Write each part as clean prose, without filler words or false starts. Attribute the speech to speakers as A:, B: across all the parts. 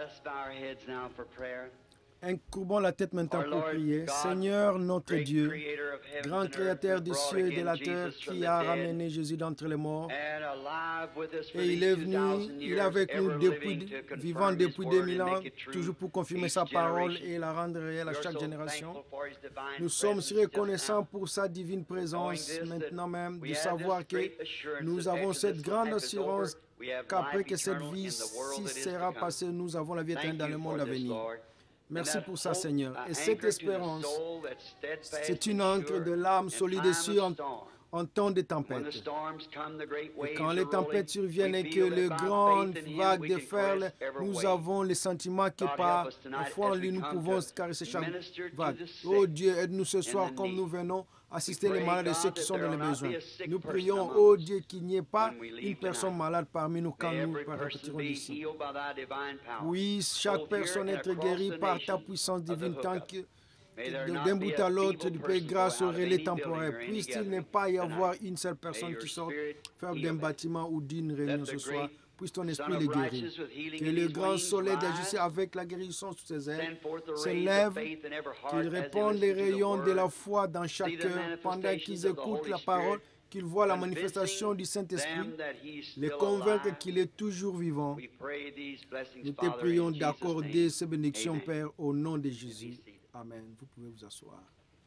A: Incourbons la tête maintenant pour prier. Seigneur, notre Dieu, grand créateur des cieux et de la terre, qui a ramené Jésus d'entre les morts, et il est venu, il est avec nous vivant depuis 2000 ans, toujours pour confirmer sa parole et la rendre réelle à chaque génération. Nous sommes si reconnaissants pour sa divine présence, maintenant même, de savoir que nous avons cette grande assurance qu'après que cette vie-ci sera passée, nous avons la vie éternelle dans le monde à venir. Merci pour ça, Seigneur. Et cette espérance, c'est une ancre de l'âme solide et sûre en temps de tempête. Et quand les tempêtes surviennent et que les grandes vagues déferlent, nous avons le sentiment que par la foi en lui, nous pouvons caresser chaque vague. Oh Dieu, aide-nous ce soir comme nous venons assister les malades et ceux qui sont dans les besoins. Nous prions, oh Dieu, qu'il n'y ait pas une personne malade parmi nous quand nous partirons d'ici. Oui, chaque personne est guérie par ta puissance divine tant que d'un bout à l'autre du pays grâce au relais temporaire. Puisse-t-il ne pas y avoir une seule personne qui sort faire d'un bâtiment ou d'une réunion ce soir. Puisse ton esprit les guérir. Que le grand soleil d'agir avec la guérison sous ses ailes se lève, qu'il répande les rayons de la foi dans chaque cœur pendant qu'ils écoutent la parole, qu'ils voient la manifestation du Saint-Esprit, les convaincre qu'il est toujours vivant. Nous te prions d'accorder ces bénédictions, Père, au nom de Jésus. Amen. Vous pouvez vous asseoir.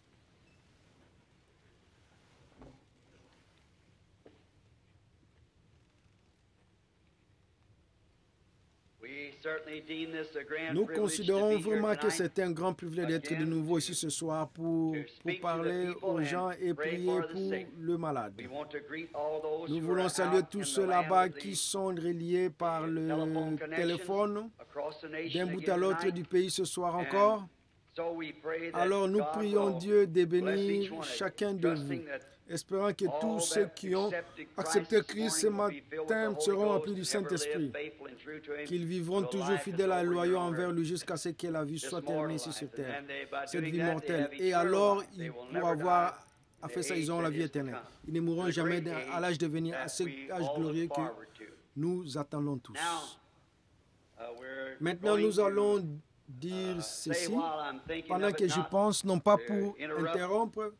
A: Nous considérons vraiment que c'est un grand privilège d'être de nouveau ici ce soir pour parler aux gens et prier pour le malade. Nous voulons saluer tous ceux là-bas qui sont reliés par le téléphone d'un bout à l'autre du pays ce soir encore. Alors nous prions Dieu de bénir chacun de vous, espérant que tous ceux qui ont accepté Christ ce matin seront remplis du Saint-Esprit, qu'ils vivront toujours fidèles et loyaux envers lui jusqu'à ce que la vie soit terminée ici sur terre, cette vie mortelle. Et alors, pour avoir fait ça, ils auront la vie éternelle. Ils ne mourront jamais à l'âge de venir, à ce âge glorieux que nous attendons tous. Maintenant, nous allons dire ceci, pendant que j'y pense, non pas pour interrompre.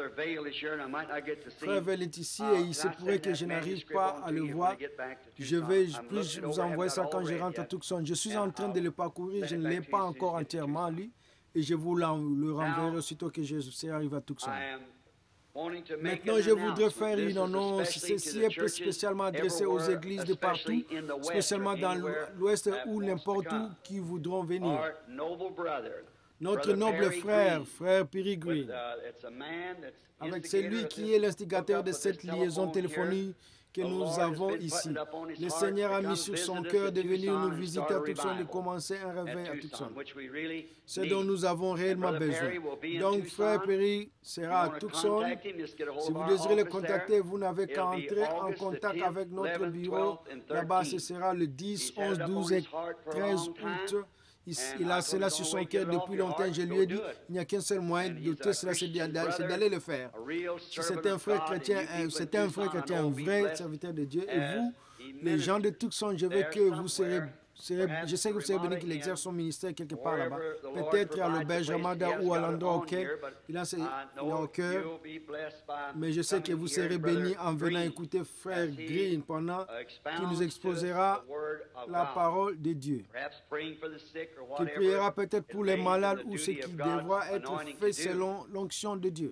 A: Frère Vail est ici et il se pourrait que je n'arrive pas à le voir. Je vais vous envoyer ça quand je rentre à Tucson. Je suis en train de le parcourir, je ne l'ai pas encore entièrement lu et je vous le renverrai aussitôt que je serai arrivé à Tucson. Maintenant, je voudrais faire une annonce. Ceci est spécialement adressé aux églises de partout, spécialement dans l'Ouest ou n'importe où qui voudront venir. Notre noble frère, frère Perry Green, avec celui qui est l'instigateur de cette liaison téléphonique que nous avons ici. Le Seigneur a mis sur son cœur de venir nous visiter à Tucson, de commencer un réveil à Tucson. Ce dont nous avons réellement besoin. Donc, frère Perry sera à Tucson. Si vous désirez le contacter, vous n'avez qu'à entrer en contact avec notre bureau. Là-bas, ce sera le 10, 11, 12 et 13 août. Il a cela sur son cœur depuis longtemps. Je lui ai dit, il n'y a qu'un seul moyen d'ôter cela, c'est d'aller le faire. Si c'est un frère chrétien, un vrai serviteur de Dieu. Et vous, les gens de Tucson, je veux que vous serez... Je sais que vous serez béni qu'il exerce son ministère quelque part là-bas. Peut-être à l'auberge Ramada ou à l'endroit auquel il a au cœur. Mais je sais que vous serez bénis en venant écouter Frère Green pendant qu'il nous exposera la parole de Dieu. Qu'il priera peut-être pour les malades ou ce qui devra être fait selon l'onction de Dieu.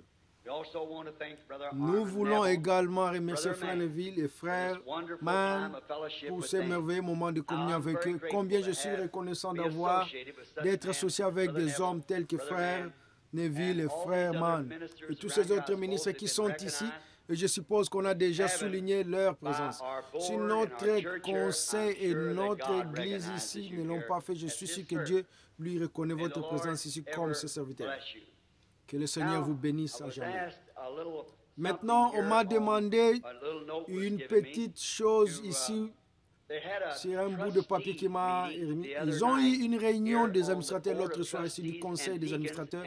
A: Nous voulons également remercier Frère Neville et Frère Mann pour ce merveilleux moment de communion avec eux. Combien je suis reconnaissant d'être associé avec des hommes tels que Frère Neville et Frère Mann et tous ces autres ministres qui sont ici. Et je suppose qu'on a déjà souligné leur présence. Si notre conseil et notre église ici ne l'ont pas fait, je suis sûr que Dieu lui reconnaît votre présence ici comme ses serviteurs. Que le Seigneur vous bénisse à jamais. Maintenant, on m'a demandé une petite chose ici, sur un bout de papier qui m'a remis. Ils ont eu une réunion des administrateurs l'autre soir ici, du conseil des administrateurs.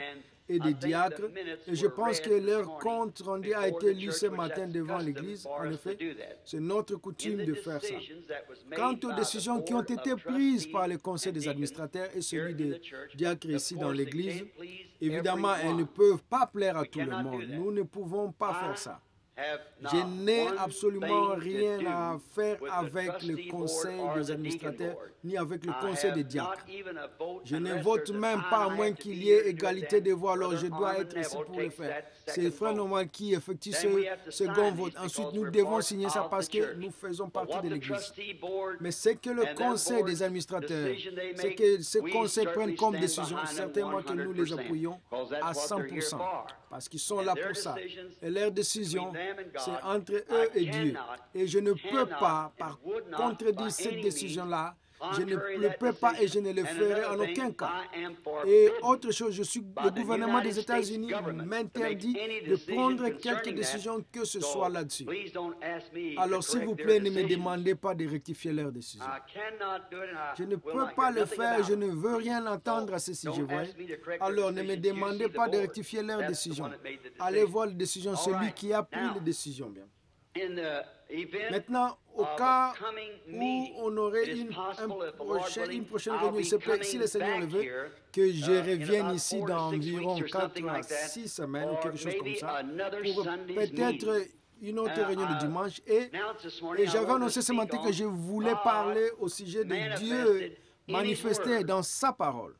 A: et des diacres. Et je pense que leur compte rendu a été lu ce matin devant l'Église. En effet, c'est notre coutume de faire ça. Quant aux décisions qui ont été prises par le conseil des administrateurs et celui des diacres ici dans l'Église, évidemment, elles ne peuvent pas plaire à tout le monde. Nous ne pouvons pas faire ça. Je n'ai absolument rien à faire avec le conseil des administrateurs ni avec le conseil des diacres. Je ne vote même pas à moins qu'il y ait égalité de voix, alors je dois être ici pour le faire. C'est le frère normal qui effectue ce second vote. Ensuite, nous devons signer ça parce que nous faisons partie de l'Église. Mais c'est que le conseil des administrateurs, c'est que ce conseil prenne comme décision, certainement que nous les appuyons à 100%, parce qu'ils sont là pour ça. Et leurs décisions, c'est entre eux et Dieu. Et je ne peux pas, par contredire cette décision-là, je ne le peux pas et je ne le ferai en aucun cas. Et autre chose, le gouvernement des États-Unis m'interdit de prendre quelque décision que ce soit là-dessus. Alors, s'il vous plaît, ne me demandez pas de rectifier leurs décisions. Je ne peux pas le faire, je ne veux rien entendre à ce sujet. Alors, ne me demandez pas de rectifier leurs décisions. Allez voir les décisions, celui qui a pris les décisions. Bien. Maintenant, au cas où on aurait une prochaine réunion, si le Seigneur le veut, que je revienne ici dans environ 4 à 6 semaines ou quelque chose comme ça, pour peut-être une autre réunion de dimanche. Et j'avais annoncé ce matin que je voulais parler au sujet de Dieu manifesté dans sa parole.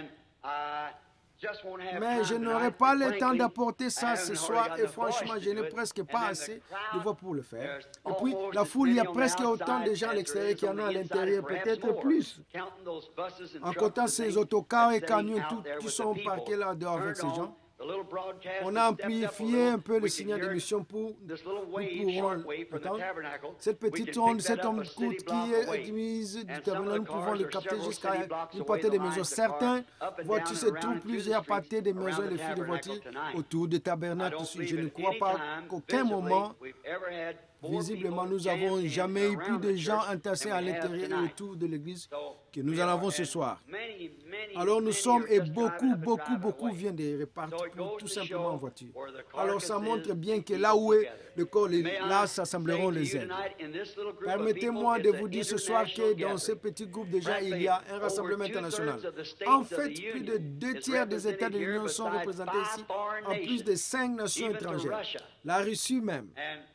A: Mais je n'aurai pas le temps d'apporter ça ce soir et franchement, je n'ai presque pas assez de voix pour le faire. Et puis, la foule, il y a presque autant de gens à l'extérieur qu'il y en a à l'intérieur, peut-être plus. En comptant ces autocars et camions qui sont parqués là dehors avec ces gens. On a amplifié un peu le signal d'émission pour nous pourrons entendre. Cette petite onde, cette onde courte qui est mise du tabernacle, nous pouvons le capter jusqu'à une pâté de maisons. Certaines voitures se trouvent plusieurs pâtés de maisons et de fils de voitures autour du tabernacle. Je ne crois pas qu'aucun moment, visiblement, nous n'avons jamais eu plus de gens entassés à l'intérieur et autour de l'église que nous en avons ce soir. Alors nous sommes, et beaucoup viennent de repartir tout simplement en voiture. Alors ça montre bien que là où est le corps, là s'assembleront les ailes. Permettez-moi de vous dire ce soir que dans ce petit groupe de gens, il y a un rassemblement international. En fait, plus de 2/3 des États de l'Union sont représentés ici, en plus de 5 nations étrangères. La Russie même.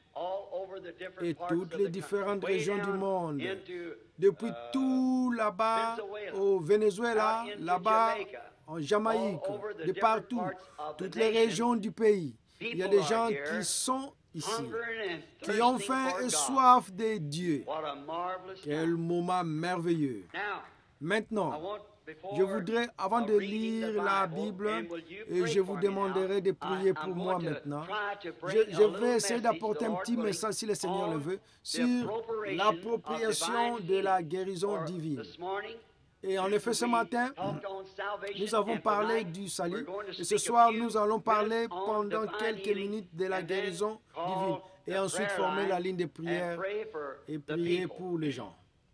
A: Et toutes les différentes régions du monde, depuis tout là-bas au Venezuela, là-bas en Jamaïque, de partout, toutes les régions du pays. Il y a des gens qui sont ici, qui ont faim et soif de Dieu. Quel moment merveilleux. Maintenant, je voudrais, avant de lire la Bible, et je vous demanderai de prier pour moi maintenant, je vais essayer d'apporter un petit message, si le Seigneur le veut, sur l'appropriation de la guérison divine. Et en effet, ce matin, nous avons parlé du salut, et ce soir, nous allons parler pendant quelques minutes de la guérison divine, et ensuite former la ligne de prière et prier pour les gens.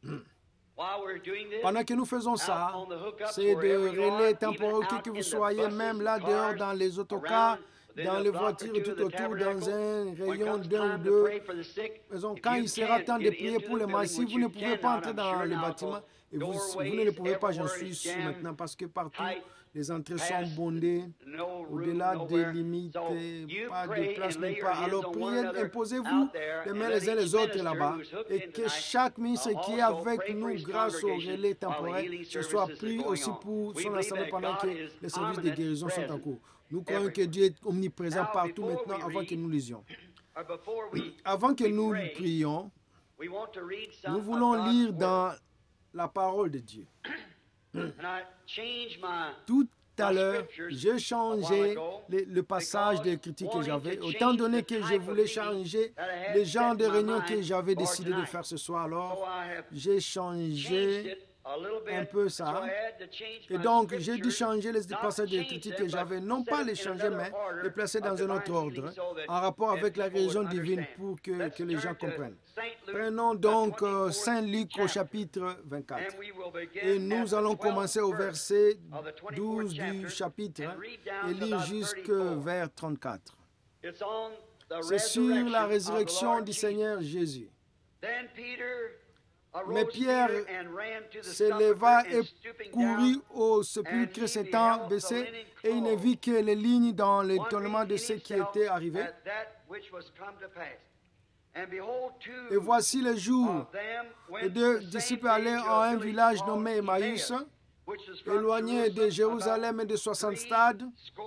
A: Pendant que nous faisons ça, c'est de relais temporels, que vous soyez même là dehors dans les autocars, dans les voitures tout autour, dans un rayon d'un ou deux. Quand il sera temps de prier pour les malades, si vous ne pouvez pas entrer dans le bâtiment, et vous ne le pouvez pas, j'en suis sûr maintenant, parce que partout, les entrées sont bondées, au-delà des limites, pas de place nulle part. Alors priez, imposez-vous les mains les uns les autres là-bas, et que chaque ministre qui est avec nous grâce au relais temporel, ce soit pris aussi pour son assemblée pendant que les services de guérison sont en cours. Nous croyons que Dieu est omniprésent partout maintenant avant que nous lisions. Avant que nous prions, nous voulons lire dans la parole de Dieu. Tout à l'heure, j'ai changé le passage de critique que j'avais, étant donné que je voulais changer le genre de réunion que j'avais décidé de faire ce soir. Alors, j'ai changé un peu ça. Et donc, j'ai dû changer les passages d'écriture que j'avais, non pas les changer, mais les placer dans un autre ordre, en rapport avec la religion divine pour que les gens comprennent. Prenons donc Saint Luc au chapitre 24. Et nous allons commencer au verset 12 du chapitre et lire jusqu'au vers 34. C'est sur la résurrection du Seigneur Jésus. Mais Pierre s'éleva et courut au sépulcre s'étant baissé, et il ne vit que les lignes dans l'étonnement de ce qui était arrivé. Et voici le jour, les deux disciples allèrent à un village nommé Emmaüs, éloigné de Jérusalem et de 60 stades.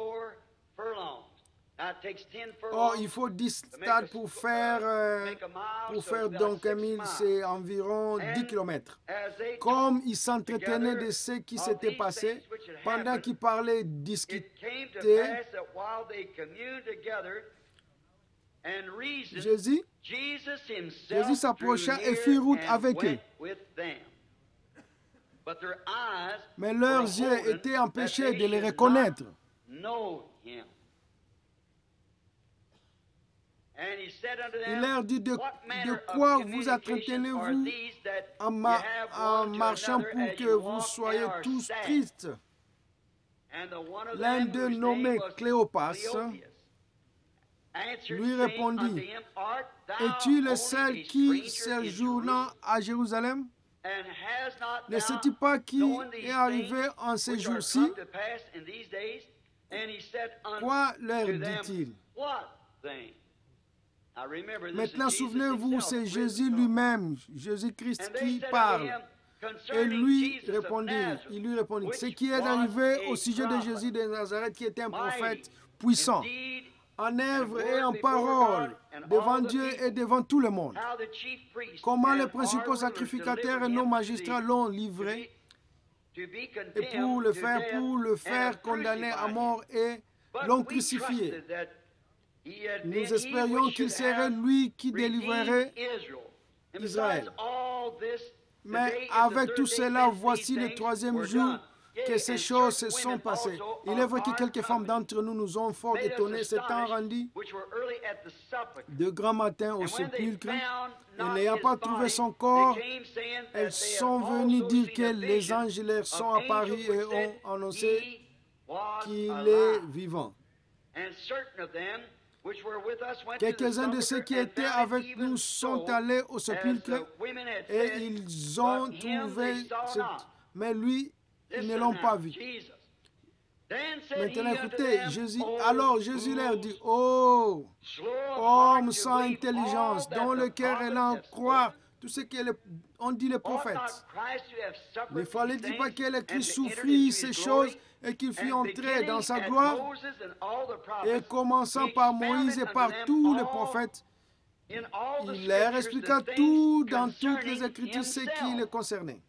A: Or, il faut 10 stades pour faire donc 1 000, c'est environ 10 kilomètres. Comme ils s'entretenaient de ce qui s'était passé, pendant qu'ils parlaient, discutaient, Jésus s'approcha et fit route avec eux. Mais leurs yeux étaient empêchés de les reconnaître. Il leur dit, de quoi vous entretenez-vous en marchant pour que vous soyez tous tristes? L'un d'eux, nommé Cléopas, lui répondit, es-tu le seul qui séjourne à Jérusalem? Ne sais-tu pas qui est arrivé en ces jours-ci? Quoi leur dit-il? Maintenant, souvenez-vous, c'est Jésus lui-même, Jésus-Christ qui parle. Et il lui répondit, ce qui est arrivé au sujet de Jésus de Nazareth, qui était un prophète puissant, en œuvre et en parole, devant Dieu et devant tout le monde. Comment les principaux sacrificateurs et nos magistrats l'ont livré, et pour le faire condamner à mort et l'ont crucifié. Nous espérions qu'il serait lui qui délivrerait Israël. Mais avec tout cela, voici le troisième jour que ces choses se sont passées. Il est vrai que quelques femmes d'entre nous nous ont fort étonnés, s'étant rendues de grand matin au sépulcre, et n'ayant pas trouvé son corps, elles sont venues dire que les anges leur sont apparus et ont annoncé qu'il est vivant. Quelques-uns de ceux qui étaient avec nous sont allés au sépulcre et ils ont trouvé, mais lui, ils ne l'ont pas vu. Maintenant, écoutez, alors Jésus leur dit, oh, homme sans intelligence, dont le cœur est lent à croire tout ce qu'ont dit les prophètes. Ne fallait-il pas que le Christ souffrit ces choses et qu'il fût entré dans sa gloire? Et commençant par Moïse et par tous les prophètes, il leur expliqua tout dans toutes les Écritures ce qui le concernait.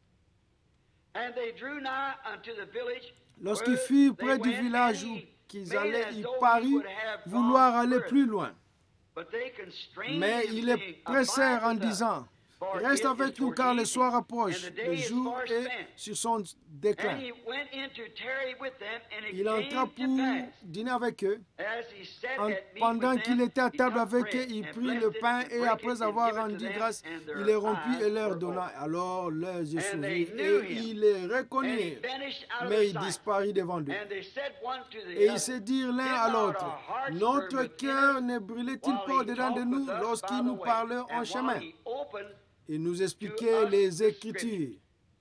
A: Lorsqu'ils furent près du village où ils allaient, il parut vouloir aller plus loin. Mais ils les pressèrent en disant, reste avec nous car le soir approche, le jour est sur son déclin. Il entra pour dîner avec eux. Pendant qu'il était à table avec eux, il prit le pain et après avoir rendu grâce, il les rompit et leur donna. Alors leurs yeux s'ouvrirent et ils les reconnurent, mais il disparut devant eux. Et ils se dirent l'un à l'autre, notre cœur ne brûlait-il pas au-dedans de nous lorsqu'il nous parlait en chemin? Il nous expliquait les Écritures.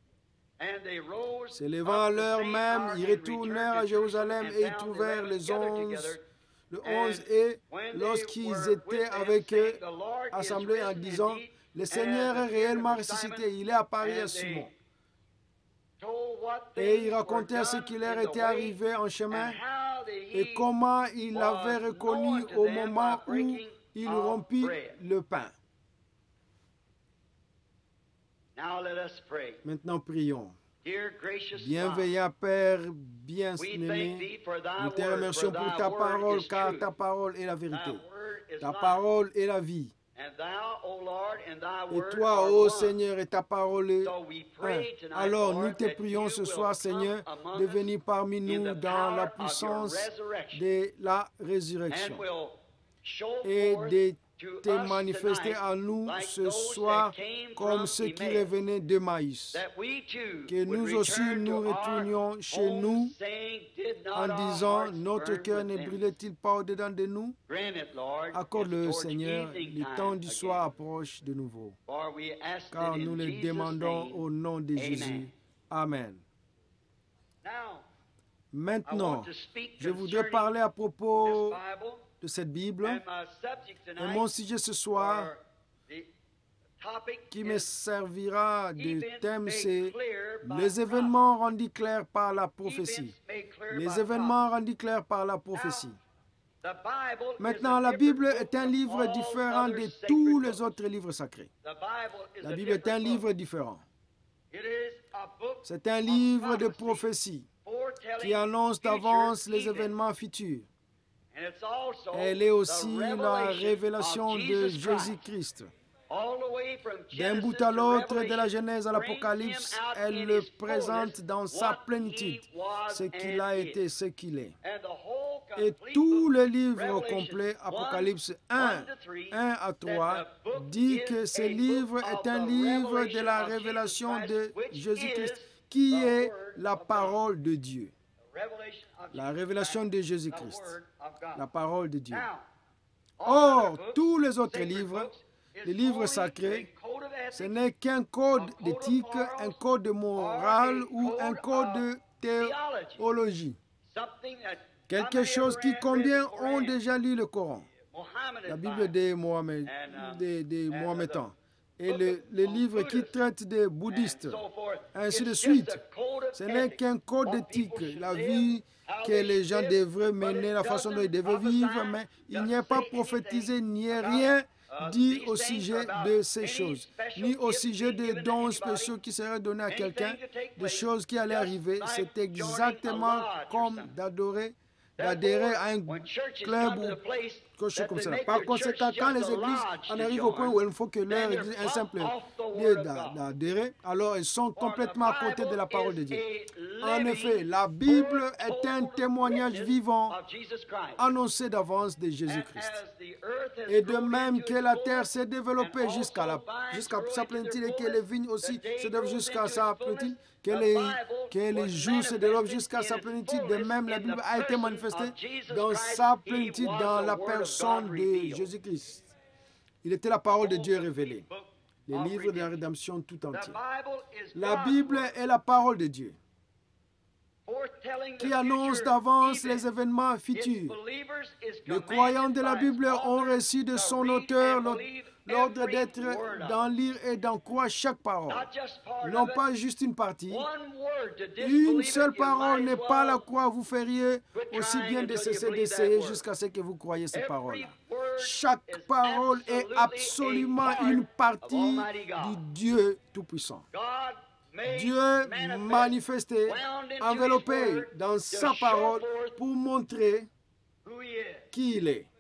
A: Se levant à l'heure même, ils retournèrent à Jérusalem et ils trouvèrent le 11 et lorsqu'ils étaient avec eux, assemblés en disant, le Seigneur est réellement ressuscité, il est apparu à Simon. Et ils racontèrent ce qui leur était arrivé en chemin et comment il l'avait reconnu au moment où il rompit le pain. Maintenant, prions. Bienveillant Père, bien-aimé, nous te remercions pour ta parole, car ta parole est la vérité. Ta parole est la vie. Et toi, ô Seigneur, et ta parole est un. Alors nous te prions ce soir, Seigneur, de venir parmi nous dans la puissance de la résurrection et de te manifester à nous ce soir comme ceux qui revenaient de Maïs. Que nous aussi nous retournions chez nous en disant, notre cœur ne brûlait-il pas au-dedans de nous? Accorde-le, Seigneur, le temps du soir approche de nouveau, car nous le demandons au nom de Jésus. Amen. Maintenant, je voudrais parler à propos de cette Bible. Et mon sujet ce soir, qui me servira de thème, c'est les événements rendus clairs par la prophétie. Les événements rendus clairs par la prophétie. Maintenant, la Bible est un livre différent de tous les autres livres sacrés. La Bible est un livre différent. C'est un livre de prophétie qui annonce d'avance les événements futurs. Elle est aussi la révélation de Jésus-Christ. D'un bout à l'autre, de la Genèse à l'Apocalypse, elle le présente dans sa plénitude, ce qu'il a été, ce qu'il est. Et tout le livre complet, Apocalypse 1 à 3, dit que ce livre est un livre de la révélation de Jésus-Christ, qui est la parole de Dieu. La révélation de Jésus-Christ, la parole de Dieu. Or, tous les autres livres, les livres sacrés, ce n'est qu'un code d'éthique, un code de morale ou un code de théologie. Quelque chose qui combien ont déjà lu le Coran, la Bible des Mohammedans, et les livres qui traitent des bouddhistes, ainsi de suite. Ce n'est qu'un code d'éthique, la vie que les gens devraient mener, la façon dont ils devraient vivre, mais il n'y a pas prophétisé ni rien dit au sujet de ces choses, ni au sujet des dons spéciaux qui seraient donnés à quelqu'un, des choses qui allaient arriver. C'est exactement comme d'adhérer à un club ou quelque chose comme ça. Par conséquent, quand les églises en arrivent au point où il faut que leur église ait un simple lieu d'adhérer, alors elles sont complètement à côté de la parole de Dieu. En effet, la Bible est un témoignage vivant annoncé d'avance de Jésus-Christ. Et de même que la terre s'est développée jusqu'à sa plénitude et que les vignes aussi se développent jusqu'à sa plénitude, que les jours se développent jusqu'à sa plénitude, de même la Bible a été manifestée dans sa plénitude dans la personne de Jésus-Christ. Il était la parole de Dieu révélée, les livres de la rédemption tout entier. La Bible est la parole de Dieu qui annonce d'avance les événements futurs. Les croyants de la Bible ont reçu de son auteur l'ordre d'être, d'en lire et d'en croire chaque parole. Non pas juste une partie. Une seule parole n'est pas la croire. Vous feriez aussi bien de cesser d'essayer jusqu'à ce que vous croyez ces paroles-là. Chaque parole est absolument une partie du Dieu Tout-Puissant. Dieu manifesté, enveloppé dans sa parole pour montrer qui il est.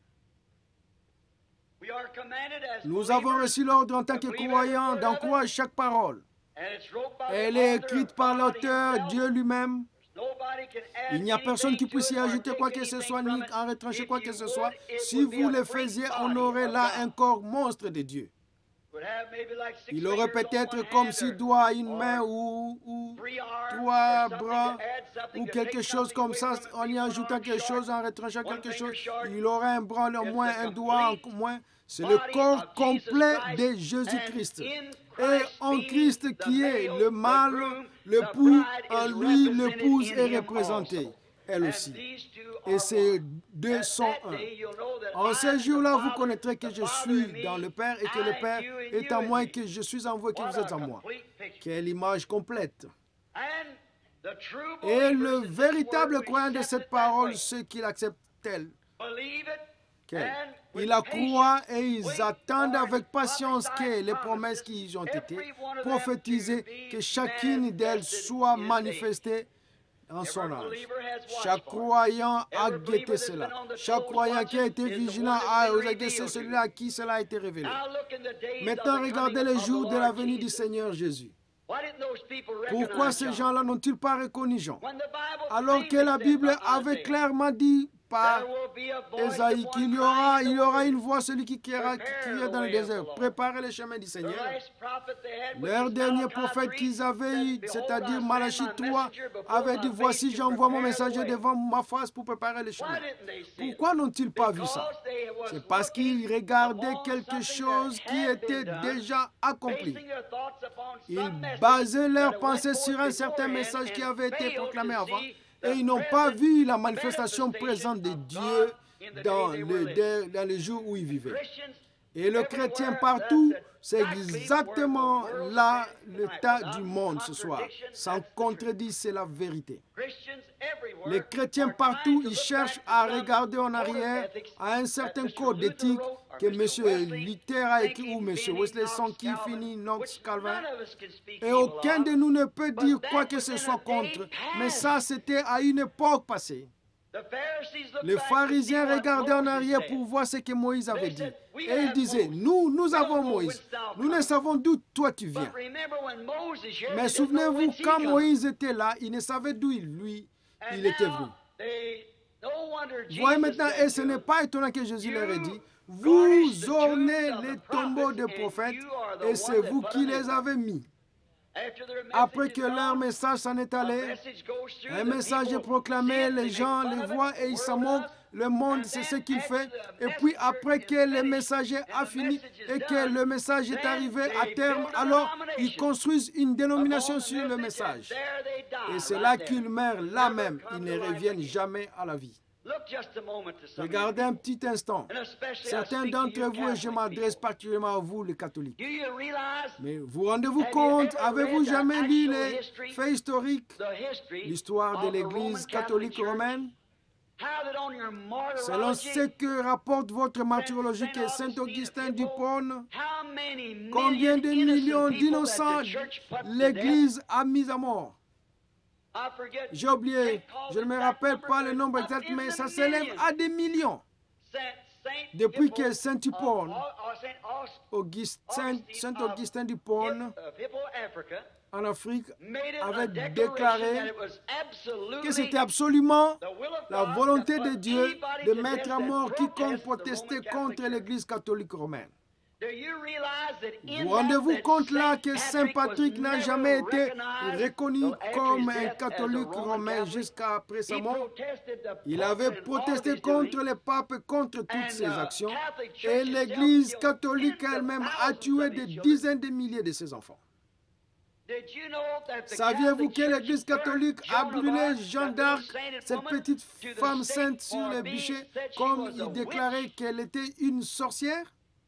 A: Nous avons reçu l'ordre en tant que croyants d'en croire chaque parole. Elle est écrite par l'auteur, Dieu lui-même. Il n'y a personne qui puisse y ajouter quoi que ce soit, ni en retrancher quoi que ce soit. Si vous le faisiez, on aurait là un corps monstre de Dieu. Il aurait peut-être comme 6 doigts, une main ou 3 bras ou quelque chose comme ça. En y ajoutant quelque chose, en retranchant quelque chose, il aurait un bras en moins, un doigt en moins. C'est le corps complet de Jésus-Christ. Et en Christ qui est le mâle, l'époux, en lui l'épouse est représentée, elle aussi. Et ces deux sont un. En ces jours-là, vous connaîtrez que je suis dans le Père et que le Père est en moi et que je suis en vous et que vous êtes en moi. Quelle image complète. Et le véritable croyant de cette parole, ceux qui l'acceptent telle qu'elle. Ils la croient et ils attendent avec patience que les promesses qui ont été prophétisées, que chacune d'elles soit manifestée en son âge. Chaque croyant a guetté cela. Chaque croyant qui a été vigilant a guetté celui à qui cela a été révélé. Maintenant, regardez les jours de la venue du Seigneur Jésus. Pourquoi ces gens-là n'ont-ils pas reconnu Jean? Alors que la Bible avait clairement dit par Ésaïe qu'il y aura une voix, celui qui criera dans le désert. Préparez le chemin du Seigneur. Leur dernier prophète qu'ils avaient eu, c'est-à-dire Malachie 3, avait dit, voici j'envoie mon messager devant ma face pour préparer le chemin. Pourquoi n'ont-ils pas vu ça? C'est parce qu'ils regardaient quelque chose qui était déjà accompli. Ils basaient leurs pensées sur un certain message qui avait été proclamé avant. Et ils n'ont pas vu la manifestation présente de Dieu dans le jour où ils vivaient. Et le chrétien partout, c'est exactement là l'état du monde ce soir. Sans contredire, c'est la vérité. Les chrétiens partout, ils cherchent à regarder en arrière à un certain code d'éthique que M. Luther a écrit ou M. Wesley qui finit Knox Calvin. Et aucun de nous ne peut dire quoi que ce soit contre. Mais ça, c'était à une époque passée. Les pharisiens regardaient en arrière pour voir ce que Moïse avait dit. Et ils disaient, nous avons Moïse. Nous ne savons d'où toi tu viens. Mais souvenez-vous, quand Moïse était là, il ne savait d'où il était venu. Voyez maintenant, et ce n'est pas étonnant que Jésus leur ait dit, vous ornez les tombeaux des prophètes et c'est vous qui les avez mis. Après que leur message s'en est allé, un message est proclamé, les gens le voient et ils s'en moquent. Le monde, c'est ce qu'il fait. Et puis après que le messager a fini et que le message est arrivé à terme, alors ils construisent une dénomination sur le message. Et c'est là qu'ils meurent là même. Ils ne reviennent jamais à la vie. Regardez un petit instant. Certains d'entre vous, et je m'adresse particulièrement à vous, les catholiques. Mais vous rendez-vous compte, avez-vous jamais lu les faits historiques, l'histoire de l'Église catholique romaine? Selon ce que rapporte votre martyrologie et Saint-Augustin d'Hippone, combien de millions d'innocents l'Église a mis à mort? J'ai oublié, je ne me rappelle pas le nombre exact, mais ça s'élève à des millions. Depuis que Saint-Hippone, Saint-Augustin d'Hippone, en Afrique, avait déclaré que c'était absolument la volonté de Dieu de mettre à mort quiconque protestait contre l'Église catholique romaine. Vous rendez-vous compte là que Saint Patrick n'a jamais été reconnu comme un catholique romain jusqu'après sa mort? Il avait protesté contre le pape, contre toutes ses actions, et l'Église catholique elle-même a tué des dizaines de milliers de ses enfants. Saviez-vous que l'Église catholique a brûlé Jeanne d'Arc, cette petite femme sainte, sur le bûcher, comme il déclarait qu'elle était une sorcière?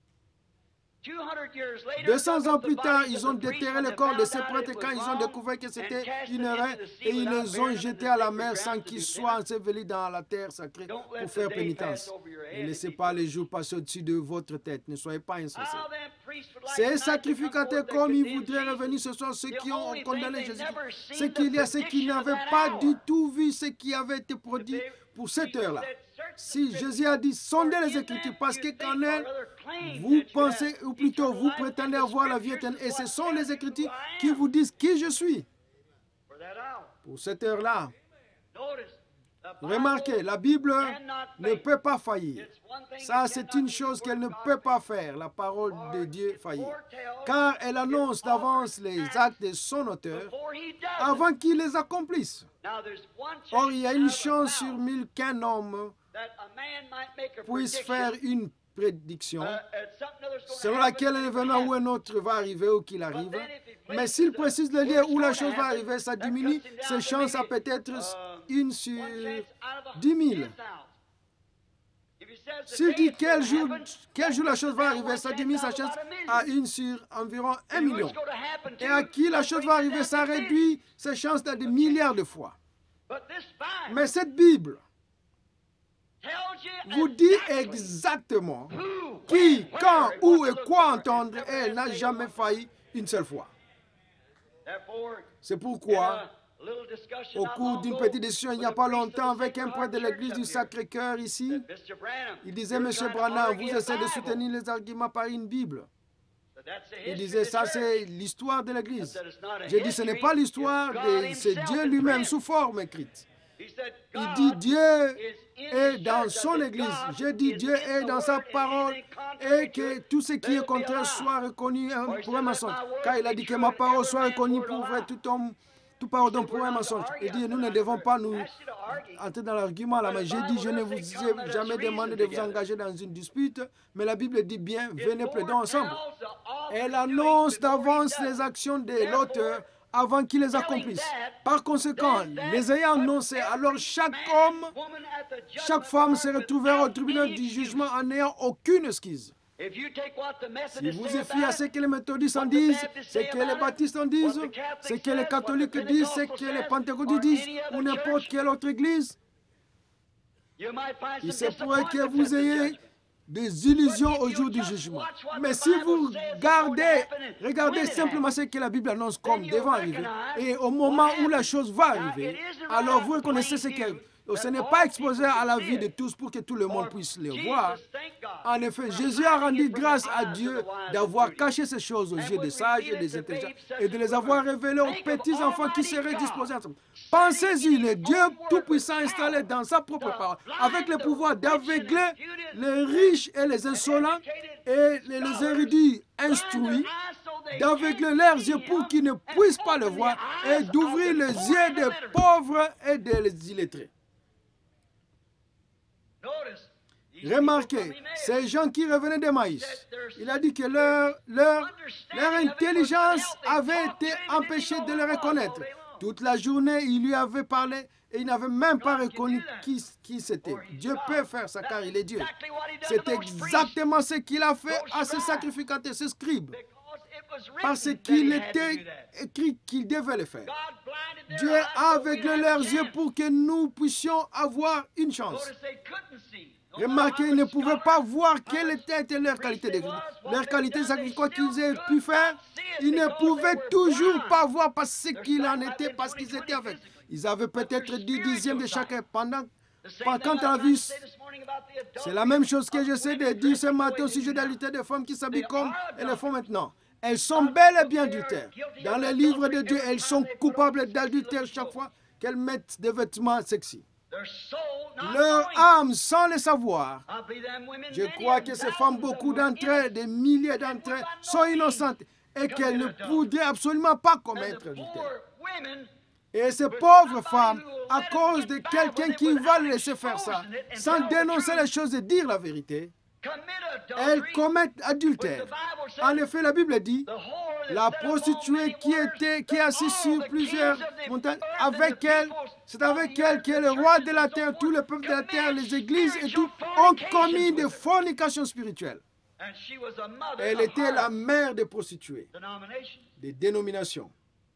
A: 200 ans plus tard, ils ont déterré le corps de ces prêtres quand ils ont découvert que c'était une erreur et ils les ont jetés à la mer sans qu'ils soient ensevelis dans la terre sacrée pour faire pénitence. Ne laissez pas les jours passer au-dessus de votre tête. Ne soyez pas insensés. Ces sacrificateurs, comme ils voudraient revenir ce soir, ceux qui ont condamné Jésus, c'est qu'il y a ceux qui n'avaient pas du tout vu ce qui avait été produit pour cette heure-là. Si Jésus a dit, sondez les Écritures, parce que qu'en elles, vous pensez, ou plutôt vous prétendez avoir la vie éternelle, et ce sont les Écritures qui vous disent qui je suis. Pour cette heure-là, remarquez, la Bible ne peut pas faillir. Ça, c'est une chose qu'elle ne peut pas faire, la parole de Dieu faillir. Car elle annonce d'avance les actes de son auteur avant qu'il les accomplisse. Or, il y a une chance sur 1000 qu'un homme puisse faire une prédiction selon laquelle un événement ou un autre va arriver ou qu'il arrive. Mais s'il précise le lieu où la chose va arriver, ça diminue ses chances à peut-être 1 sur 10 000. S'il dit quel jour la chose va arriver, ça diminue sa chance à 1 sur environ 1 million. Et à qui la chose va arriver, ça réduit ses chances à des milliards de fois. Mais cette Bible vous dit exactement qui, quand, où et quoi entendre, et elle n'a jamais failli une seule fois. C'est pourquoi Au cours d'une petite discussion il n'y a pas longtemps avec un prêtre de l'église du Sacré-Cœur ici, il disait, M. Branham, vous essayez de soutenir les arguments par une Bible. Il disait, ça c'est l'histoire de l'église. J'ai dit, ce n'est pas l'histoire, c'est Dieu lui-même sous forme écrite. Il dit, Dieu est dans son église. J'ai dit, Dieu est dans sa parole et que tout ce qui est contraire soit reconnu pour un mensonge. Car il a dit que ma parole soit reconnue pour vrai, tout pardon pour un mensonge. Il dit, nous ne devons pas nous entrer dans l'argument là, mais j'ai dit, je ne vous ai jamais demandé de vous engager dans une dispute, mais la Bible dit bien, venez plaidons ensemble. Elle annonce d'avance les actions de l'auteur avant qu'il les accomplisse. Par conséquent, les ayant annoncés, alors chaque homme, chaque femme se retrouvera au tribunal du jugement en n'ayant aucune excuse. Si vous y fiez à ce que les méthodistes en disent, ce que les baptistes en disent, ce que les catholiques disent, ce que les pentecôtistes disent, ou n'importe quelle autre église, il se pourrait que vous ayez des illusions au jour du jugement. Mais si vous regardez simplement ce que la Bible annonce comme devant arriver, et au moment où la chose va arriver, alors vous reconnaissez ce qu'elle... Ce n'est pas exposé à la vie de tous pour que tout le monde puisse le voir. En effet, Jésus a rendu grâce à Dieu d'avoir caché ces choses aux yeux des sages et des intelligents et de les avoir révélées aux petits-enfants qui seraient disposés à ça. Pensez-y, le Dieu Tout-Puissant installé dans sa propre parole, avec le pouvoir d'aveugler les riches et les insolents et les érudits instruits, d'aveugler leurs yeux pour qu'ils ne puissent pas le voir et d'ouvrir les yeux des pauvres et des illettrés. Remarquez, ces gens qui revenaient d'Emmaüs, il a dit que leur intelligence avait été empêchée de le reconnaître. Toute la journée, il lui avait parlé et il n'avait même pas reconnu qui c'était. Dieu peut faire ça car il est Dieu. C'est exactement ce qu'il a fait à ses sacrificateurs, ses scribes. Parce qu'il était écrit qu'il devait le faire. Dieu a aveuglé leurs yeux pour que nous puissions avoir une chance. Remarquez, ils ne pouvaient pas voir quelle était leur qualité d'écriture. Leur qualité de sacrifice, quoi qu'ils aient pu faire, ils ne pouvaient toujours pas voir parce qu'il en était, parce qu'ils étaient avec. Ils avaient peut-être 10 dixièmes de chacun. Quant à la vie, c'est la même chose que j'essaie de dire ce matin au sujet de l'adultère des femmes qui s'habillent comme elles le font maintenant. Elles sont bel et bien adultères. Dans le livre de Dieu, elles sont coupables d'adultère chaque fois qu'elles mettent des vêtements sexy. Leur âme, sans le savoir, je crois que ces femmes, beaucoup d'entre elles, des milliers d'entre elles, sont innocentes et qu'elles ne pourraient absolument pas commettre l'adultère. Et ces pauvres femmes, à cause de quelqu'un qui va les laisser faire ça, sans dénoncer les choses et dire la vérité, elles commettent adultère. En effet, la Bible dit, la prostituée qui est assise sur plusieurs montagnes, avec elle, c'est avec elle que le roi de la terre, tout le peuple de la terre, les églises et tout, ont commis des fornications spirituelles. Elle était la mère des prostituées, des dénominations.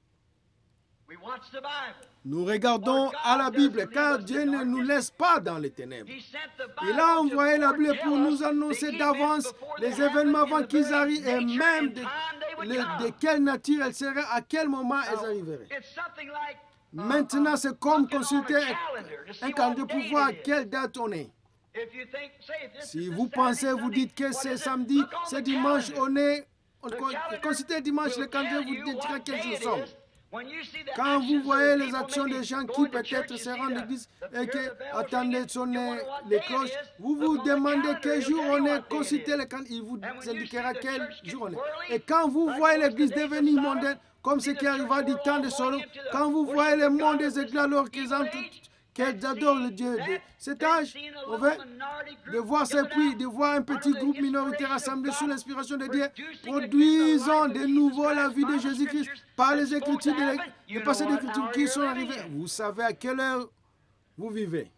A: Nous regardons à la Bible car Dieu ne nous laisse pas dans les ténèbres. Il a envoyé la Bible pour nous annoncer d'avance les événements avant qu'ils arrivent et même de quelle nature elles seraient, à quel moment elles arriveraient. Maintenant, c'est comme consulter un calendrier pour voir à quelle date on est. Si vous pensez, vous dites que c'est samedi, c'est dimanche, consultez dimanche le calendrier, vous direz quel jour nous sommes. Quand vous voyez les actions des gens qui peut-être se rendent à l'église et qui attendent sonner les cloches, vous vous demandez quel jour on est, consultez le calendrier, il vous indiquera quel jour on est. Et quand vous voyez l'église devenir mondaine, comme ce qui arriva du temps de Solomon, quand vous voyez le monde des églises alors qu'ils adorent le Dieu de cet âge, on veut de voir ces puits, de voir un petit groupe minoritaire rassemblé sous l'inspiration de Dieu, produisant de nouveau la vie de Jésus-Christ par les Écritures, les passés d'Écriture qui sont arrivés. Vous savez à quelle heure vous vivez.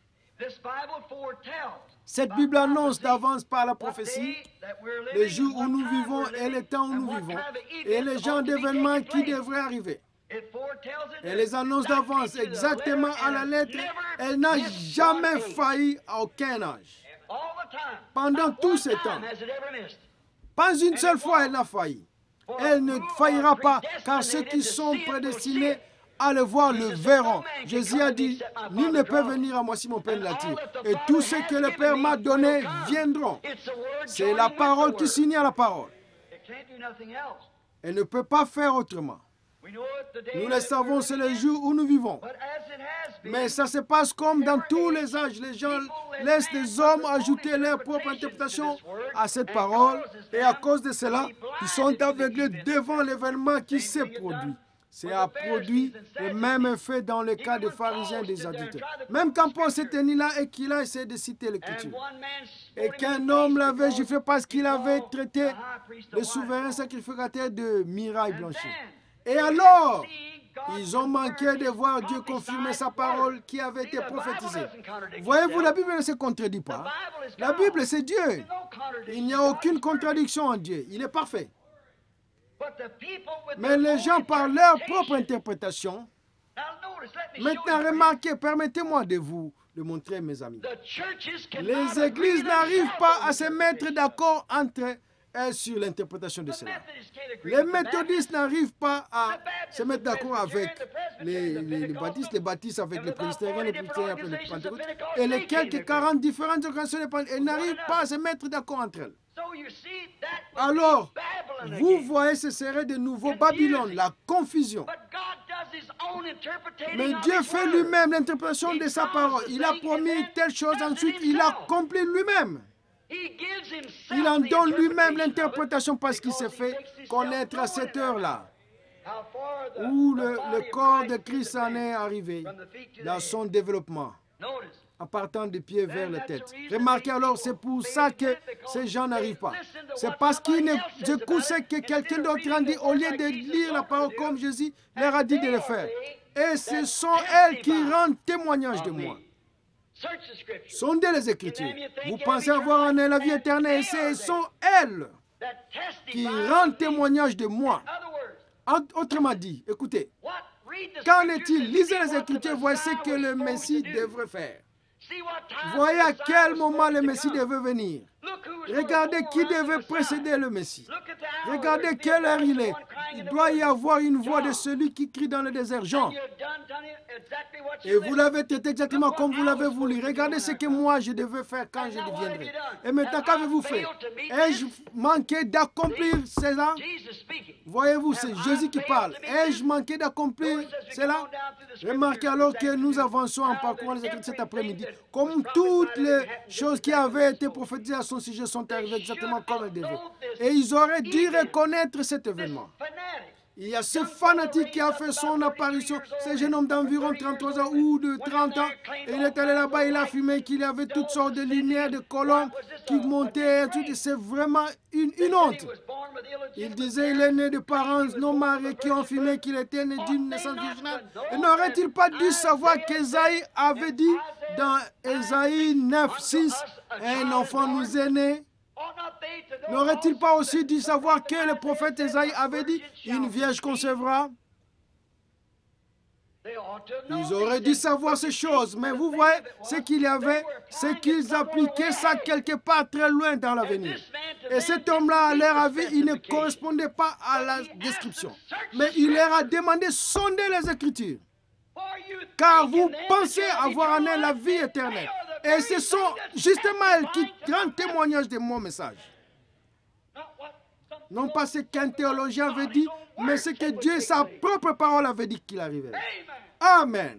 A: Cette Bible annonce d'avance par la prophétie les jours où nous vivons et les temps où nous vivons et les genres d'événements qui devraient arriver. Elle les annonce d'avance exactement à la lettre. Elle n'a jamais failli à aucun âge. Pendant tout ce temps, pas une seule fois elle n'a failli. Elle ne faillira pas, car ceux qui sont prédestinés à le voir le verront. Jésus a dit, nul ne peut venir à moi si mon Père ne l'attire. Et tous ceux que le Père m'a donné viendront. C'est la parole qui signe à la parole. Elle ne peut pas faire autrement. Nous le savons, c'est le jour où nous vivons. Mais ça se passe comme dans tous les âges. Les gens laissent les hommes ajouter leur propre interprétation à cette parole. Et à cause de cela, ils sont aveuglés devant l'événement qui s'est produit. C'est a produit le même effet dans le cas des pharisiens et des Sadducéens. Même quand Paul s'est tenu là et qu'il a essayé de citer l'Écriture. Et qu'un homme l'avait giflé parce qu'il avait traité le souverain sacrificateur de miraille blanchie. Et alors, ils ont manqué de voir Dieu confirmer sa parole qui avait été prophétisée. Voyez-vous, la Bible ne se contredit pas. La Bible, c'est Dieu. Il n'y a aucune contradiction en Dieu. Il est parfait. Mais les gens, par leur propre interprétation, maintenant remarquez, permettez-moi de vous le montrer, mes amis. Les églises n'arrivent pas à se mettre d'accord entre elles sur l'interprétation de cela. Les méthodistes n'arrivent pas à se mettre d'accord avec les baptistes avec les presbytériens, les presbytériens avec les pentecôtes, et les quelques 40 différentes organisations, elles n'arrivent pas à se mettre d'accord entre elles. Alors, vous voyez, ce serait de nouveau Babylone, la confusion. Mais Dieu fait lui-même l'interprétation de sa parole. Il a promis telle chose, ensuite il accomplit lui-même. Il en donne lui-même l'interprétation parce qu'il s'est fait connaître à cette heure-là, où le corps de Christ en est arrivé dans son développement, en partant des pieds vers la tête. Remarquez alors, c'est pour ça que ces gens n'arrivent pas. C'est parce qu'ils écoutent ce que quelqu'un d'autre a dit au lieu de lire la parole comme Jésus leur a dit de le faire. Et ce sont elles qui rendent témoignage de moi. Sondez les Écritures. Vous pensez avoir en elles la vie éternelle, et ce sont elles qui rendent témoignage de moi. Autrement dit, écoutez, qu'en est-il? Lisez les Écritures, voyez ce que le Messie devrait faire. Voyez à quel moment le Messie devait venir. Regardez qui devait précéder le Messie. Regardez quelle heure il est. Il doit y avoir une voix de celui qui crie dans le désert, Jean. Et vous l'avez traité exactement comme vous l'avez voulu. Regardez ce que moi je devais faire quand je deviendrai. Et maintenant, qu'avez-vous fait? Ai-je manqué d'accomplir cela? Voyez-vous, c'est Jésus qui parle. Ai-je manqué d'accomplir cela? Remarquez alors que nous avançons en parcourant les Écritures cet après-midi. Comme toutes les choses qui avaient été prophétisées à son sujet sont arrivées exactement comme elles devaient. Et ils auraient dû reconnaître cet événement. Il y a ce fanatique qui a fait son apparition, ce jeune homme d'environ 33 ans ou de 30 ans. Et il est allé là-bas, il a fumé qu'il y avait toutes sortes de lumières, de colombes qui montaient. C'est vraiment une honte. Il disait il est né de parents non mariés qui ont fumé, qu'il était né d'une naissance virginale. Et n'aurait-il pas dû savoir qu'Ésaïe avait dit dans Ésaïe 9, 6, un enfant nous est né? N'aurait-il pas aussi dû savoir que le prophète Ésaïe avait dit une vierge concevra? Ils auraient dû savoir ces choses, mais vous voyez, ce qu'il y avait, c'est qu'ils appliquaient ça quelque part très loin dans l'avenir. Et cet homme-là, à leur avis, il ne correspondait pas à la description. Mais il leur a demandé de sonder les Écritures. Car vous pensez avoir en elle la vie éternelle. Et ce sont justement elles qui rendent témoignage de mon message. Non pas ce qu'un théologien avait dit, mais ce que Dieu, sa propre parole, avait dit qu'il arrivait. Amen.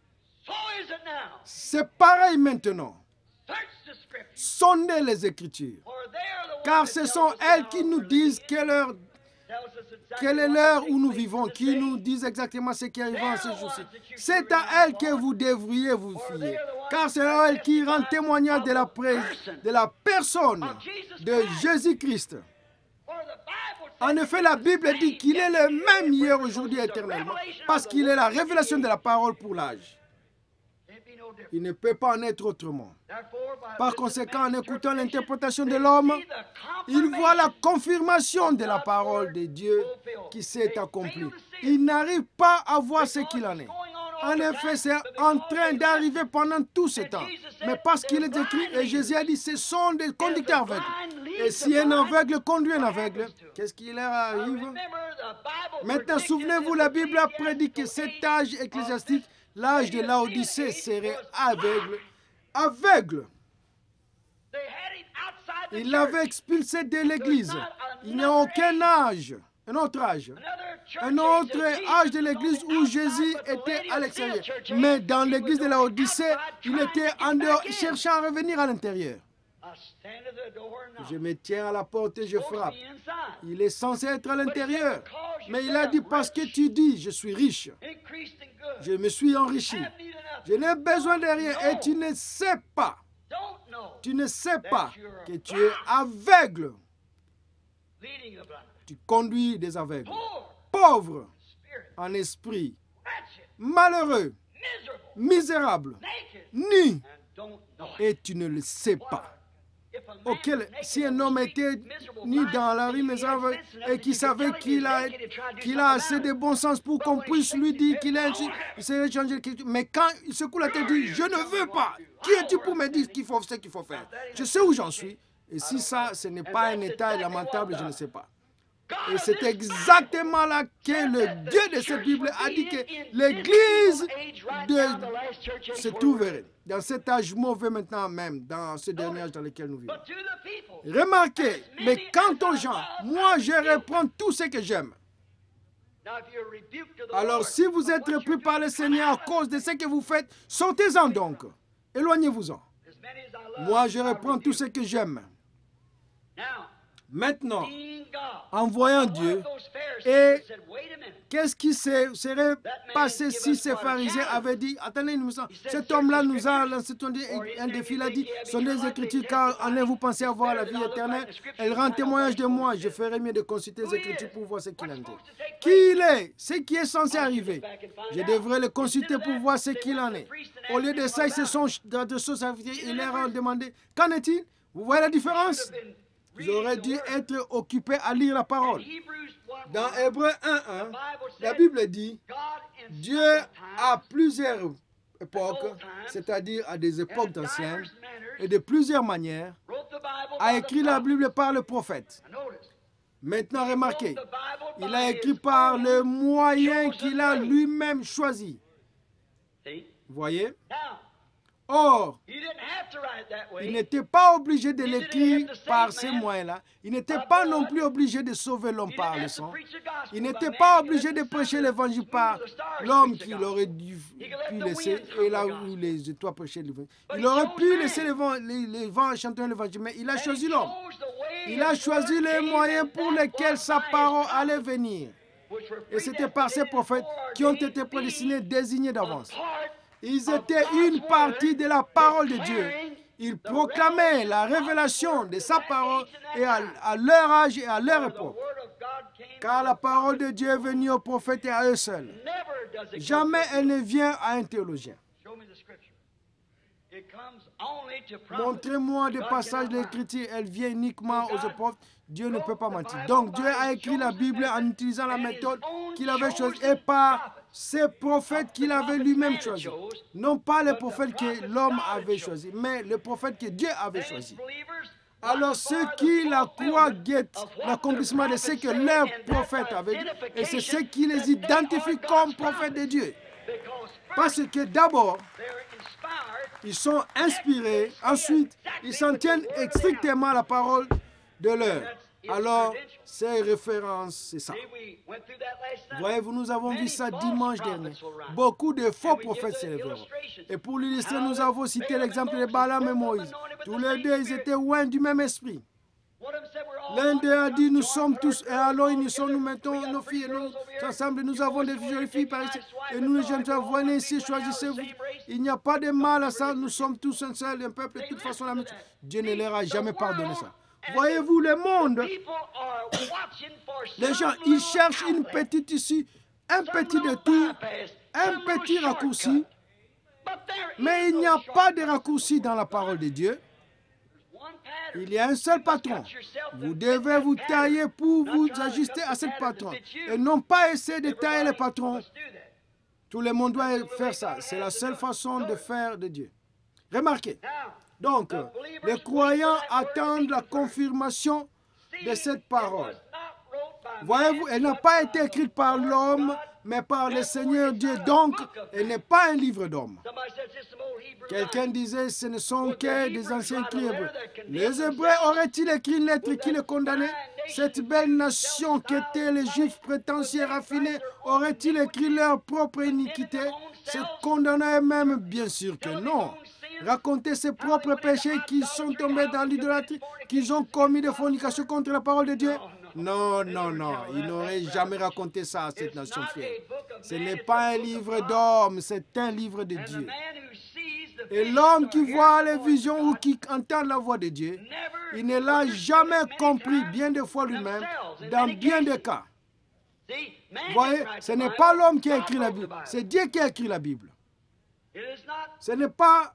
A: C'est pareil maintenant. Sondez les Écritures. Car ce sont elles qui nous disent quelle est l'heure où nous vivons, qui nous disent exactement ce qui arrive en ce jour-ci. C'est à elles que vous devriez vous fier. Car c'est à elles qui rendent témoignage de la personne de Jésus-Christ. En effet, la Bible dit qu'il est le même hier, aujourd'hui et éternellement, parce qu'il est la révélation de la parole pour l'âge. Il ne peut pas en être autrement. Par conséquent, en écoutant l'interprétation de l'homme, il voit la confirmation de la parole de Dieu qui s'est accomplie. Il n'arrive pas à voir ce qu'il en est. En effet, c'est en train d'arriver pendant tout ce temps. Mais parce qu'il est écrit, et Jésus a dit, ce sont des conducteurs aveugles. Et si un aveugle conduit un aveugle, qu'est-ce qui leur arrive? Maintenant, souvenez-vous, la Bible a prédit que cet âge ecclésiastique, l'âge de Laodicée, serait aveugle. Aveugle. Il l'avait expulsé de l'Église. Il n'y a aucun âge, un autre âge de l'Église où Jésus était à l'extérieur. Mais dans l'Église de Laodicée, il était en dehors, cherchant à revenir à l'intérieur. Je me tiens à la porte et je frappe. Il est censé être à l'intérieur. Mais il a dit, parce que tu dis, je suis riche. Je me suis enrichi. Je n'ai besoin de rien. Et tu ne sais pas. Tu ne sais pas que tu es aveugle. Tu conduis des aveugles. Pauvre en esprit. Malheureux. Misérable. Nu. Et tu ne le sais pas. Si un homme était ni dans la rue misérable et qui savait qu'il a assez de bon sens pour qu'on puisse lui dire qu'il a il s'est changé quelque chose. Mais quand il secoue la tête, il dit, je ne veux pas. Qui es-tu pour me dire ce qu'il faut faire? Je sais où j'en suis. Et si ça, ce n'est pas un état lamentable, je ne sais pas. Et c'est exactement là que le Dieu de cette Bible a dit que l'Église se trouverait dans cet âge mauvais maintenant même, dans ce dernier âge dans lequel nous vivons. Remarquez, mais quant aux gens, moi je reprends tout ce que j'aime. Alors si vous êtes repris par le Seigneur à cause de ce que vous faites, sortez-en donc. Éloignez-vous-en. Moi je reprends tout ce que j'aime. Maintenant, en voyant Dieu, et qu'est-ce qui serait passé si ces pharisiens avaient dit, attendez, cet homme-là nous a lancé un défi, il a dit, sont des Écritures, car en est vous pensez avoir la vie éternelle, elles rendent témoignage de moi, je ferai mieux de consulter les Écritures pour voir ce qu'il en est. Qui il est, ce qui est censé arriver, je devrais le consulter pour voir ce qu'il en est. Au lieu de ça, ils se sont dans de choses à dire, ils leur ont demandé, qu'en est-il? Vous voyez la différence? Ils auraient dû être occupés à lire la parole. Dans Hébreux 1:1, la Bible dit, Dieu à plusieurs époques, c'est-à-dire à des époques anciennes, et de plusieurs manières, a écrit la Bible par le prophète. Maintenant, remarquez, il a écrit par le moyen qu'il a lui-même choisi. Vous voyez? Or, il n'était pas obligé de l'écrire par ces moyens-là. Il n'était pas non plus obligé de sauver l'homme par le sang. Il n'était pas obligé de prêcher l'évangile par l'homme qu'il aurait dû laisser. Et là où les étoiles prêchaient l'évangile. Il aurait pu laisser les vents chanter l'évangile, mais il a choisi l'homme. Il a choisi les moyens pour lesquels sa parole allait venir. Et c'était par ces prophètes qui ont été prédestinés, désignés d'avance. Ils étaient une partie de la parole de Dieu. Ils proclamaient la révélation de sa parole et à leur âge et à leur époque. Car la parole de Dieu est venue aux prophètes et à eux seuls. Jamais elle ne vient à un théologien. Montrez-moi des passages de l'Écriture, elle vient uniquement aux apôtres. Dieu ne peut pas mentir. Donc Dieu a écrit la Bible en utilisant la méthode qu'il avait choisie et par ces prophètes qu'il avait lui-même choisis. Non pas les prophètes que l'homme avait choisis, mais les prophètes que Dieu avait choisis. Alors ceux qui la croient guettent l'accomplissement de ce que leurs prophètes avaient dit, et c'est ce qui les identifie comme prophètes de Dieu. Parce que d'abord, ils sont inspirés, ensuite, ils s'en tiennent strictement à la parole de l'heure. Alors, ces références, c'est ça. Voyez-vous, nous avons vu ça dimanche dernier. Beaucoup de faux prophètes s'élèveront. Et pour l'illustrer, nous avons cité l'exemple de Balaam et Moïse. Tous les deux, ils étaient loin du même esprit. L'un d'eux a dit, nous sommes tous, et alors nous mettons nos filles et nous ensemble, nous avons des jolies filles par ici, et nous les jeunes gens, venez ici, choisissez-vous. Il n'y a pas de mal à ça, nous sommes tous un seul, un peuple, de toute façon la même chose. Dieu ne leur a jamais pardonné ça. Voyez-vous, le monde, les gens, ils cherchent une petite issue, un petit détour, un petit raccourci, mais il n'y a pas de raccourci dans la parole de Dieu. Il y a un seul patron. Vous devez vous tailler pour vous ajuster à ce patron. Et non pas essayer de tailler le patron. Tout le monde doit faire ça. C'est la seule façon de faire de Dieu. Remarquez. Donc, les croyants attendent la confirmation de cette parole. Voyez-vous, elle n'a pas été écrite par l'homme, mais par le Seigneur Dieu. Donc, elle n'est pas un livre d'homme. Quelqu'un disait, ce ne sont que des anciens écrits hébreux. Les Hébreux auraient-ils écrit une lettre qui les condamnait? Cette belle nation qu'étaient les Juifs prétentieux et raffinés, auraient-ils écrit leur propre iniquité, se condamnant eux-mêmes? Bien sûr que non. Raconter ses propres péchés, qu'ils sont tombés dans l'idolâtrie, qu'ils ont commis des fornications contre la parole de Dieu? Non, non, non. Ils n'auraient jamais raconté ça à cette nation fière. Ce n'est pas un livre d'homme, c'est un livre de Dieu. Et l'homme qui voit les visions ou qui entend la voix de Dieu, il ne l'a jamais compris bien des fois lui-même, dans bien des cas. Vous voyez, ce n'est pas l'homme qui a écrit la Bible, c'est Dieu qui a écrit la Bible. Ce n'est pas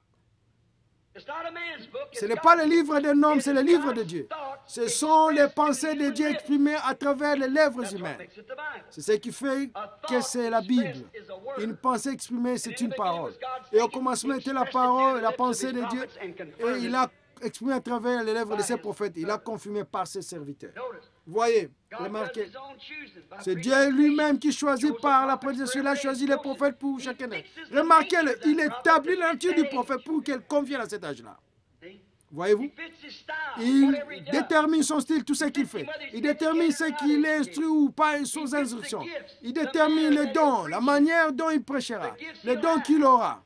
A: le livre d'un homme, c'est le livre de Dieu. Ce sont les pensées de Dieu exprimées à travers les lèvres humaines. C'est ce qui fait que c'est la Bible. Une pensée exprimée, c'est une parole. Et au commencement était la parole, la pensée de Dieu. Et il a exprimé à travers les lèvres de ses prophètes. Il a confirmé par ses serviteurs. Voyez, remarquez, c'est Dieu lui-même qui choisit par la prédication. Il a choisi les prophètes pour chacun d'eux. Remarquez-le, il établit la nature du prophète pour qu'elle convienne à cet âge-là. Voyez-vous, il détermine son style, tout ce qu'il fait. Il détermine ce qu'il est instruit ou pas sous instruction. Il détermine le don, la manière dont il prêchera, le don qu'il aura.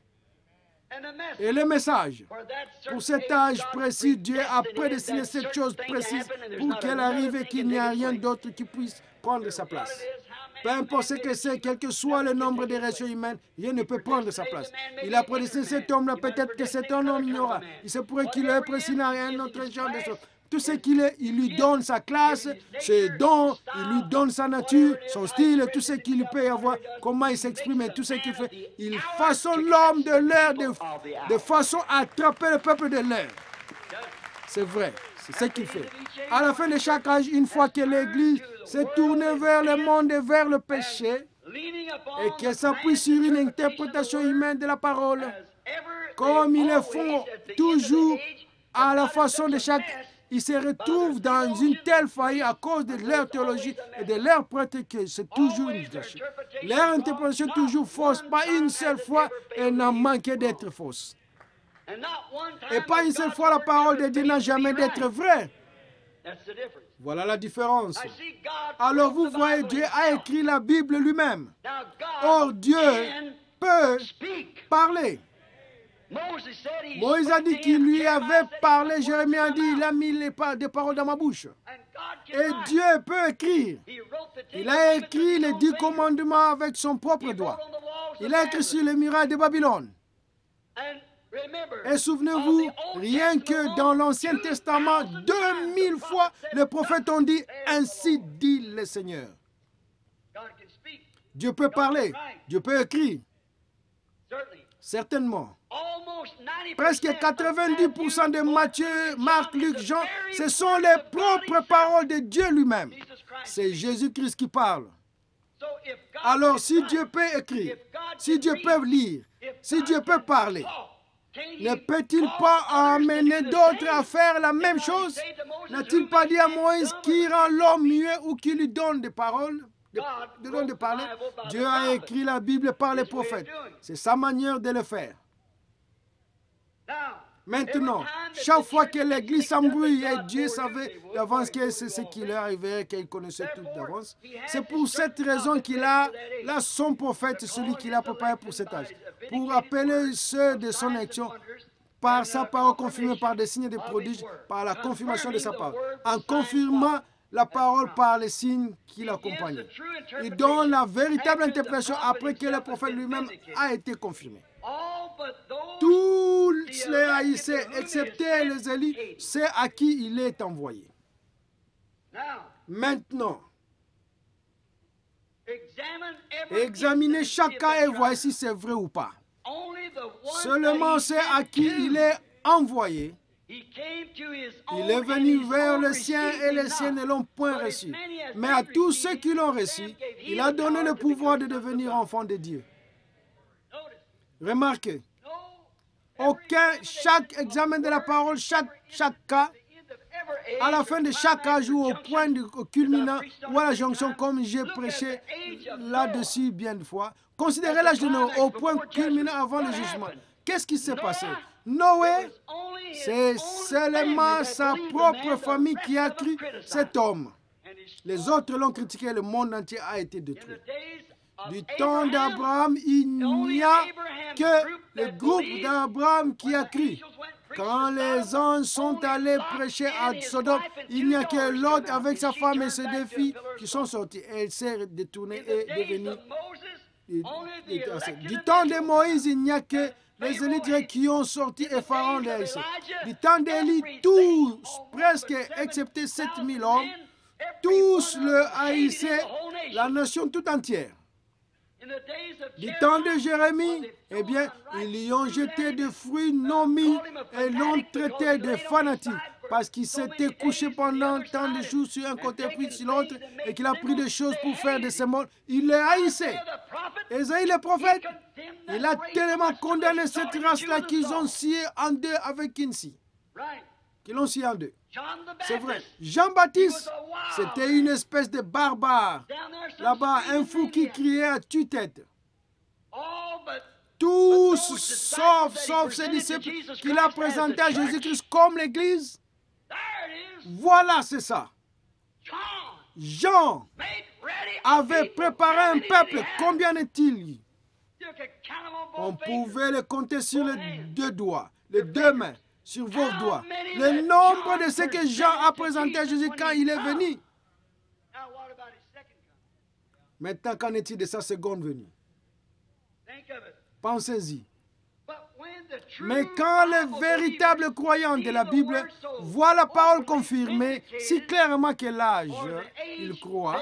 A: Et le message. Pour cet âge précis, Dieu a prédestiné cette chose précise pour qu'elle arrive et qu'il n'y a rien d'autre qui puisse prendre sa place. Peu importe ce que c'est, quel que soit le nombre de rations humaines, rien ne peut prendre sa place. Il a prédestiné cet homme-là, peut-être que cet homme ignorera. Il se pourrait qu'il ait prédestiné un autre genre de choses. Tout ce qu'il est, il lui donne sa classe, ses dons, il lui donne sa nature, son style, tout ce qu'il peut y avoir, comment il s'exprime et tout ce qu'il fait. Il façonne l'homme de l'heure de façon à attraper le peuple de l'heure. C'est vrai, c'est ce qu'il fait. À la fin de chaque âge, une fois que l'Église s'est tournée vers le monde et vers le péché, et qu'elle s'appuie sur une interprétation humaine de la parole, comme ils le font toujours à la façon de chaque... Ils se retrouvent dans une telle faillite à cause de leur théologie et de leur pratique que c'est toujours une gâchis. Leur interprétation est toujours fausse, pas une seule fois, elle n'a manqué d'être fausse. Et pas une seule fois la parole de Dieu n'a jamais d'être vraie. Voilà la différence. Alors vous voyez, Dieu a écrit la Bible lui-même. Or Dieu peut parler. Moïse a dit qu'il lui avait parlé, Jérémie a dit, il a mis des paroles dans ma bouche. Et Dieu peut écrire. Il a écrit les 10 commandements avec son propre doigt. Il a écrit sur les murailles de Babylone. Et souvenez-vous, rien que dans l'Ancien Testament, 2000 fois, les prophètes ont dit, ainsi dit le Seigneur. Dieu peut parler, Dieu peut écrire. Certainement. Presque 90% de Matthieu, Marc, Luc, Jean, ce sont les propres paroles de Dieu lui-même. C'est Jésus-Christ qui parle. Alors, si Dieu peut écrire, si Dieu peut lire, si Dieu peut parler, ne peut-il pas amener d'autres à faire la même chose? N'a-t-il pas dit à Moïse qui rend l'homme muet ou qui lui donne des paroles? De parler? Dieu a écrit la Bible par les prophètes. C'est sa manière de le faire. Maintenant, chaque fois que l'Église s'embrouille et Dieu savait d'avance que c'est ce qui leur arriverait, qu'il connaissait tout d'avance, c'est pour cette raison qu'il a là son prophète, celui qu'il a préparé pour cet âge, pour appeler ceux de son action par sa parole confirmée par des signes et des prodiges, par la confirmation de sa parole, en confirmant la parole par les signes qui l'accompagnent. Il donne la véritable interprétation après que le prophète lui-même a été confirmé. Tous les haïssaient, excepté les Élis, c'est à qui il est envoyé. Maintenant, examinez chaque cas et voyez si c'est vrai ou pas. Seulement c'est à qui il est envoyé. Il est venu vers les siens et les siens ne l'ont point reçu. Mais à tous ceux qui l'ont reçu, il a donné le pouvoir de devenir enfants de Dieu. Remarquez, chaque examen de la parole, chaque cas, à la fin de chaque âge ou au point culminant ou à la jonction, comme j'ai prêché là-dessus bien de fois, considérez l'âge de Noé au point culminant avant le jugement. Qu'est-ce qui s'est passé? Noé, c'est seulement sa propre famille qui a cru cet homme. Les autres l'ont critiqué, le monde entier a été détruit. Du temps d'Abraham, il n'y a que le groupe d'Abraham qui a cru. Quand les anges sont allés prêcher à Sodome, il n'y a que Lot avec sa femme et ses deux filles qui sont sortis. Elle s'est détournée et devenue... Du temps de Moïse, il n'y a que les élites qui ont sorti et Pharaon les haïssait. Du temps d'Élie, tous, presque excepté 7000 hommes, tous le haïssaient, la nation tout entière. Du temps de Jérémie, eh bien, ils y ont jeté des fruits non mis et l'ont traité de fanatique parce qu'il s'était couché pendant tant de jours sur un côté puis sur l'autre et qu'il a pris des choses pour faire de ses morts. Il les haïssait. Ésaïe le prophète, il a tellement condamné cette race-là qu'ils ont scié en deux avec une scie. Qu'ils l'ont scié en deux. C'est vrai. Jean-Baptiste, c'était une espèce de barbare. Là-bas, un fou qui criait à tue-tête. Tous, sauf ses disciples, qu'il a présenté à Jésus-Christ comme l'Église. Voilà, c'est ça. Jean avait préparé un peuple. Combien est-il? On pouvait le compter sur les deux doigts, les deux mains, sur vos doigts. Le nombre de ce que Jean a présenté à Jésus quand il est venu. Maintenant, qu'en est-il de sa seconde venue? Pensez-y. Mais quand les véritables croyants de la Bible voient la parole confirmée si clairement que l'âge, ils croient,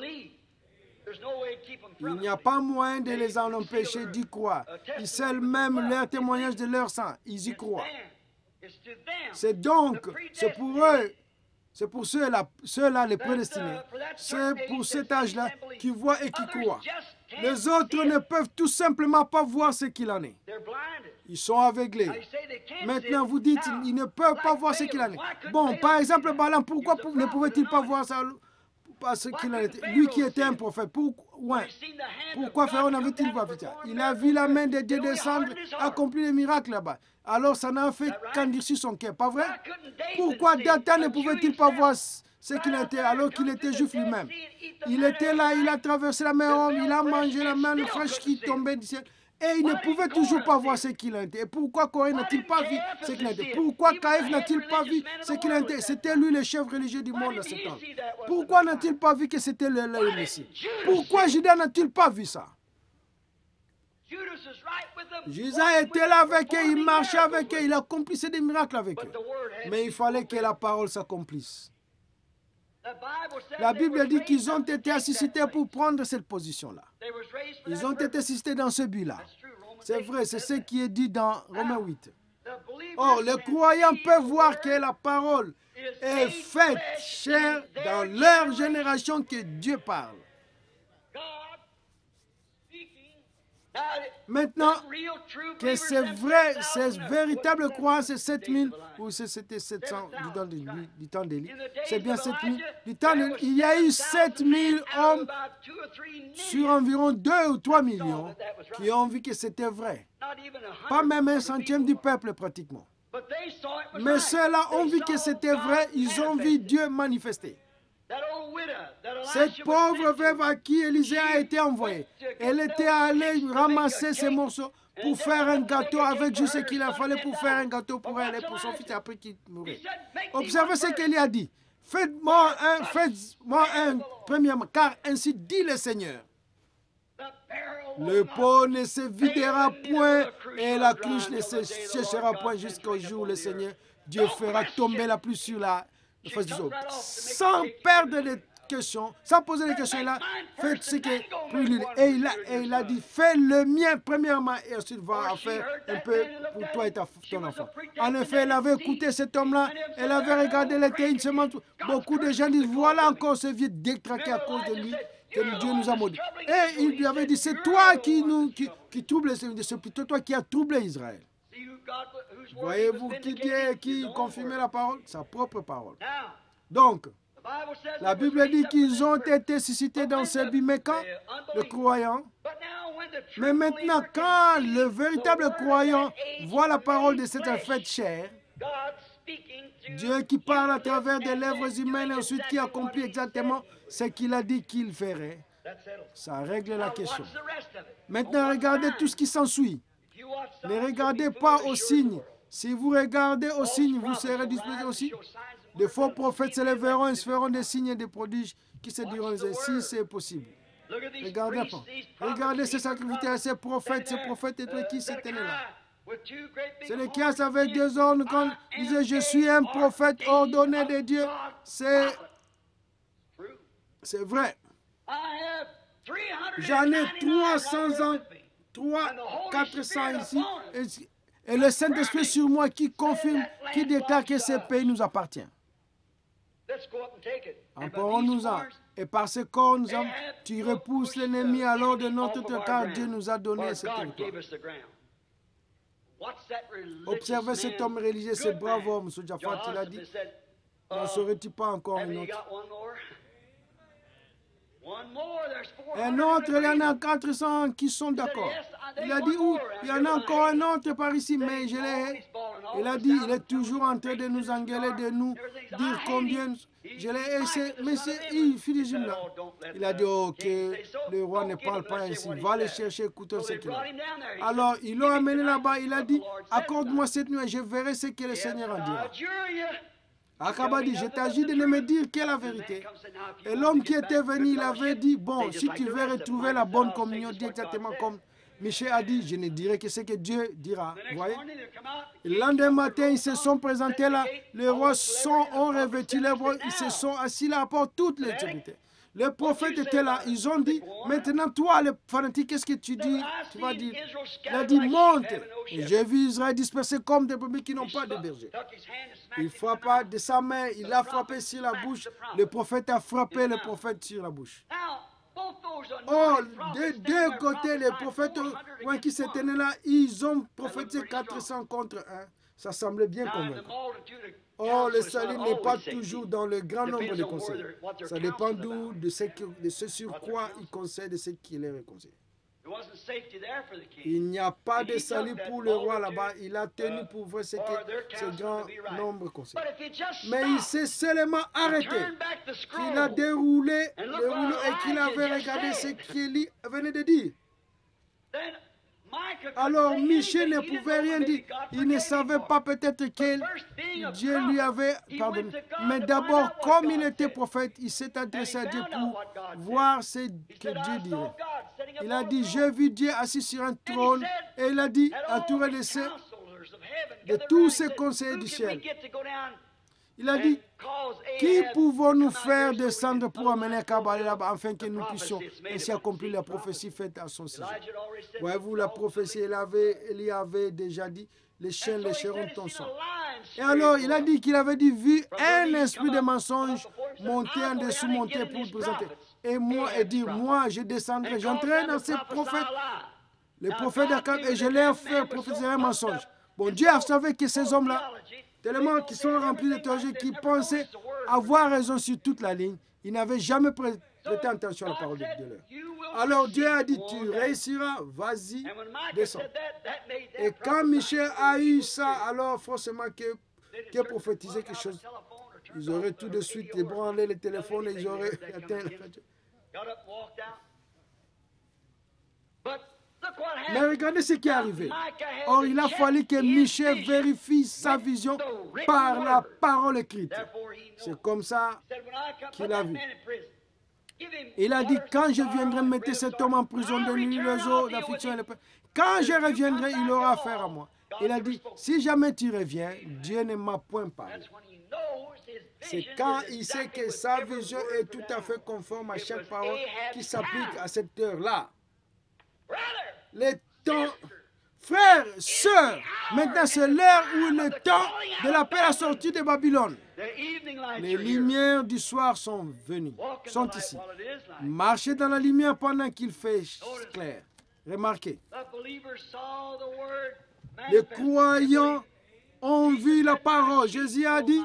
A: il n'y a pas moyen de les en empêcher d'y croire. Ils scellent même leur témoignage de leur sang. Ils y croient. C'est pour eux, c'est pour ceux-là les prédestinés. C'est pour cet âge-là qui voient et qui croient. Les autres ne peuvent tout simplement pas voir ce qu'il en est. Ils sont aveuglés. Maintenant, vous dites, ils ne peuvent pas voir ce qu'il en est. Bon, par exemple, Balaam, pourquoi ne pouvait-il pas voir ça? Parce qu'il en était. Lui qui était un prophète. Pourquoi Pharaon n'avait-il pas vu ça? Il a vu la main de Dieu descendre, accomplir des miracles là-bas. Alors ça n'a fait qu'endurcir son cœur, pas vrai? Pourquoi Dathan ne pouvait-il pas voir ce qu'il était alors qu'il était juif lui-même? Il était là, il a traversé la mer, il a mangé la main fraîche qui tombait du ciel. Et il ne pouvait toujours pas voir ce qu'il était. Et pourquoi Corée n'a-t-il pas vu ce qu'il était? Pourquoi Caïphe n'a-t-il pas vu ce qu'il était? C'était lui le chef religieux du monde à ce temps. Pourquoi n'a-t-il pas vu que c'était le Messie? Pourquoi Judas n'a-t-il pas vu ça? Judas était là avec eux, il marchait avec eux, il accomplissait des miracles avec eux. Mais il fallait que la parole s'accomplisse. La Bible dit qu'ils ont été ressuscités pour prendre cette position-là. Ils ont été ressuscités dans ce but-là. C'est vrai, c'est ce qui est dit dans Romains 8. Or, les croyants peuvent voir que la parole est faite chair dans leur génération que Dieu parle. Maintenant, que c'est vrai, c'est véritable croyance, c'est 7000 ou c'était 700 du temps d'Élie. C'est bien 7000. Du temps d'Élie, il y a eu 7000 hommes sur environ 2 ou 3 millions qui ont vu que c'était vrai. Pas même un centième du peuple pratiquement. Mais ceux-là ont vu que c'était vrai, ils ont vu Dieu manifester. Cette pauvre veuve à qui Élisée a été envoyé, elle était allée ramasser ces morceaux pour faire un gâteau avec juste ce qu'il a fallu pour faire un gâteau pour elle et pour son fils après qu'il mourait. Observez ce qu'elle a dit. Faites-moi un premièrement, car ainsi dit le Seigneur. Le pot ne se videra point et la cruche ne se séchera point jusqu'au jour où le Seigneur Dieu fera tomber la pluie sur la face du sol. Sans perdre de questions, sans poser des questions, là, faites ce que et il a dit, fais le mien premièrement et ensuite va faire un peu pour toi et ton enfant. En effet, elle avait écouté cet homme-là, elle avait regardé les une semence. Beaucoup de gens disent, voilà encore ce vieux détraqué à cause de lui, que Dieu nous a maudit. Et il lui avait dit, c'est toi qui trouble, c'est plutôt toi qui as troublé Israël. Voyez-vous qui confirmait la parole? Sa propre parole. Donc, la Bible dit qu'ils ont été suscités dans ce but, mais quand le croyant, mais maintenant quand le véritable croyant voit la parole de cette faite chair, Dieu qui parle à travers des lèvres humaines et ensuite qui accomplit exactement ce qu'il a dit qu'il ferait, ça règle la question. Maintenant, regardez tout ce qui s'ensuit. Ne regardez pas aux signes. Si vous regardez aux signes, vous serez disposés aussi. De faux prophètes se lèveront et se feront des signes et des prodiges qui se diront si c'est possible. Regardez pas. Regardez ces sacrificateurs, ces prophètes et qui s'étaient là. C'est les qui avec deux ordres quand ils disaient je suis un prophète ordonné de Dieu. C'est vrai. J'en ai 300 ans, 400 ici. Et le Saint-Esprit sur moi qui confirme, qui déclare que ce pays nous appartient. Emparons-nous-en. Et par ce corps, tu repousses l'ennemi alors de notre terre, car Dieu nous a donné ce territoire. Observez cet homme religieux, ce brave homme, M. Jafat, il a dit, n'en serais-tu pas encore un autre? Un autre, il y en a 400 qui sont d'accord. Il a dit, il y en a encore un autre par ici, mais je l'ai. Il a dit, il est toujours en train de nous engueuler, de nous dire combien je l'ai. Mais il finit là. Il a dit, ok, le roi ne parle pas ainsi. Va le chercher, écoutez ce qu'il a. Alors, ils l'ont amené là-bas. Il a dit, accorde-moi cette nuit, je verrai ce que le Seigneur en dira. Akab dit, je t'agis de ne me dire que la vérité. Et l'homme qui était venu, il avait dit, bon, si tu veux retrouver la bonne communion, dis exactement comme Michel a dit, je ne dirai que ce que Dieu dira. Vous voyez? Et le lendemain matin, ils se sont présentés là. Les rois ont revêtu les rois, ils se sont assis là à la porte, toute l'éternité. Les prophètes étaient là, ils ont dit, maintenant toi, le fanatique, qu'est-ce que tu dis? Tu vas dire, il a dit, monte. Et j'ai vu Israël dispersé comme des brebis qui n'ont pas de berger. Il frappa de sa main, il a frappé sur la bouche. Le prophète a frappé le prophète sur la bouche. Oh, des deux côtés, les prophètes qui se tenaient là, ils ont prophétisé 400 contre 1. Ça semblait bien convaincant. Oh, le salut n'est pas toujours dans le grand nombre de conseils. Ça dépend de ce sur quoi ils conseillent, de ce qu'il les conseille. Il n'y a pas de salut pour le roi là-bas. Il a tenu pour voir ce grand nombre conseille. Mais il s'est seulement arrêté. Il a déroulé le rouleau et qu'il avait regardé ce qu'il venait de dire. Alors Michel ne pouvait rien dire. Il ne savait pas peut-être que Dieu lui avait pardonné. Mais d'abord, comme il était prophète, il s'est adressé à Dieu pour voir ce que Dieu dirait. Il a dit, j'ai vu Dieu assis sur un trône. Et il a dit, entouré de tous ces conseillers du ciel. Il a dit, qui pouvons-nous faire descendre pour amener Akab là-bas afin que nous puissions ainsi accomplir la prophétie faite à son sujet. Voyez-vous, la prophétie, il avait déjà dit, les chiens lécheront ton sang. Et alors, il a dit qu'il avait dit, vu un esprit de mensonge monter en dessous, monter pour le présenter. Et moi, et dire, moi, je descendrai, j'entrerai dans ces prophètes, les prophètes d'Akab, et je leur ferai prophétiser un mensonge. Bon, Dieu savait que ces hommes-là, tellement qu'ils sont remplis de théologie, qui pensaient avoir raison sur toute la ligne, ils n'avaient jamais prêté attention à la parole de Dieu. Alors Dieu a dit, tu réussiras, vas-y, descends. Et quand Michel a eu ça, alors forcément que prophétisé quelque chose, ils auraient tout de suite ébranlé le téléphone et ils auraient atteint la radio. Mais regardez ce qui est arrivé. Or, il a fallu que Michel vérifie sa vision par la parole écrite. C'est comme ça qu'il a vu. Il a dit, quand je viendrai mettre cet homme en prison de nuit, les eaux, l'affliction et le pain, quand je reviendrai, il aura affaire à moi. Il a dit, si jamais tu reviens, Dieu ne m'a point parlé. C'est quand il sait que sa vision est tout à fait conforme à chaque parole qui s'applique à cette heure-là. Les temps, frères, sœurs, maintenant c'est l'heure où le temps de l'appel à sortir de Babylone. Les lumières du soir sont venues, sont ici. Marchez dans la lumière pendant qu'il fait clair. Remarquez. Les croyants ont vu la parole. Jésus a dit,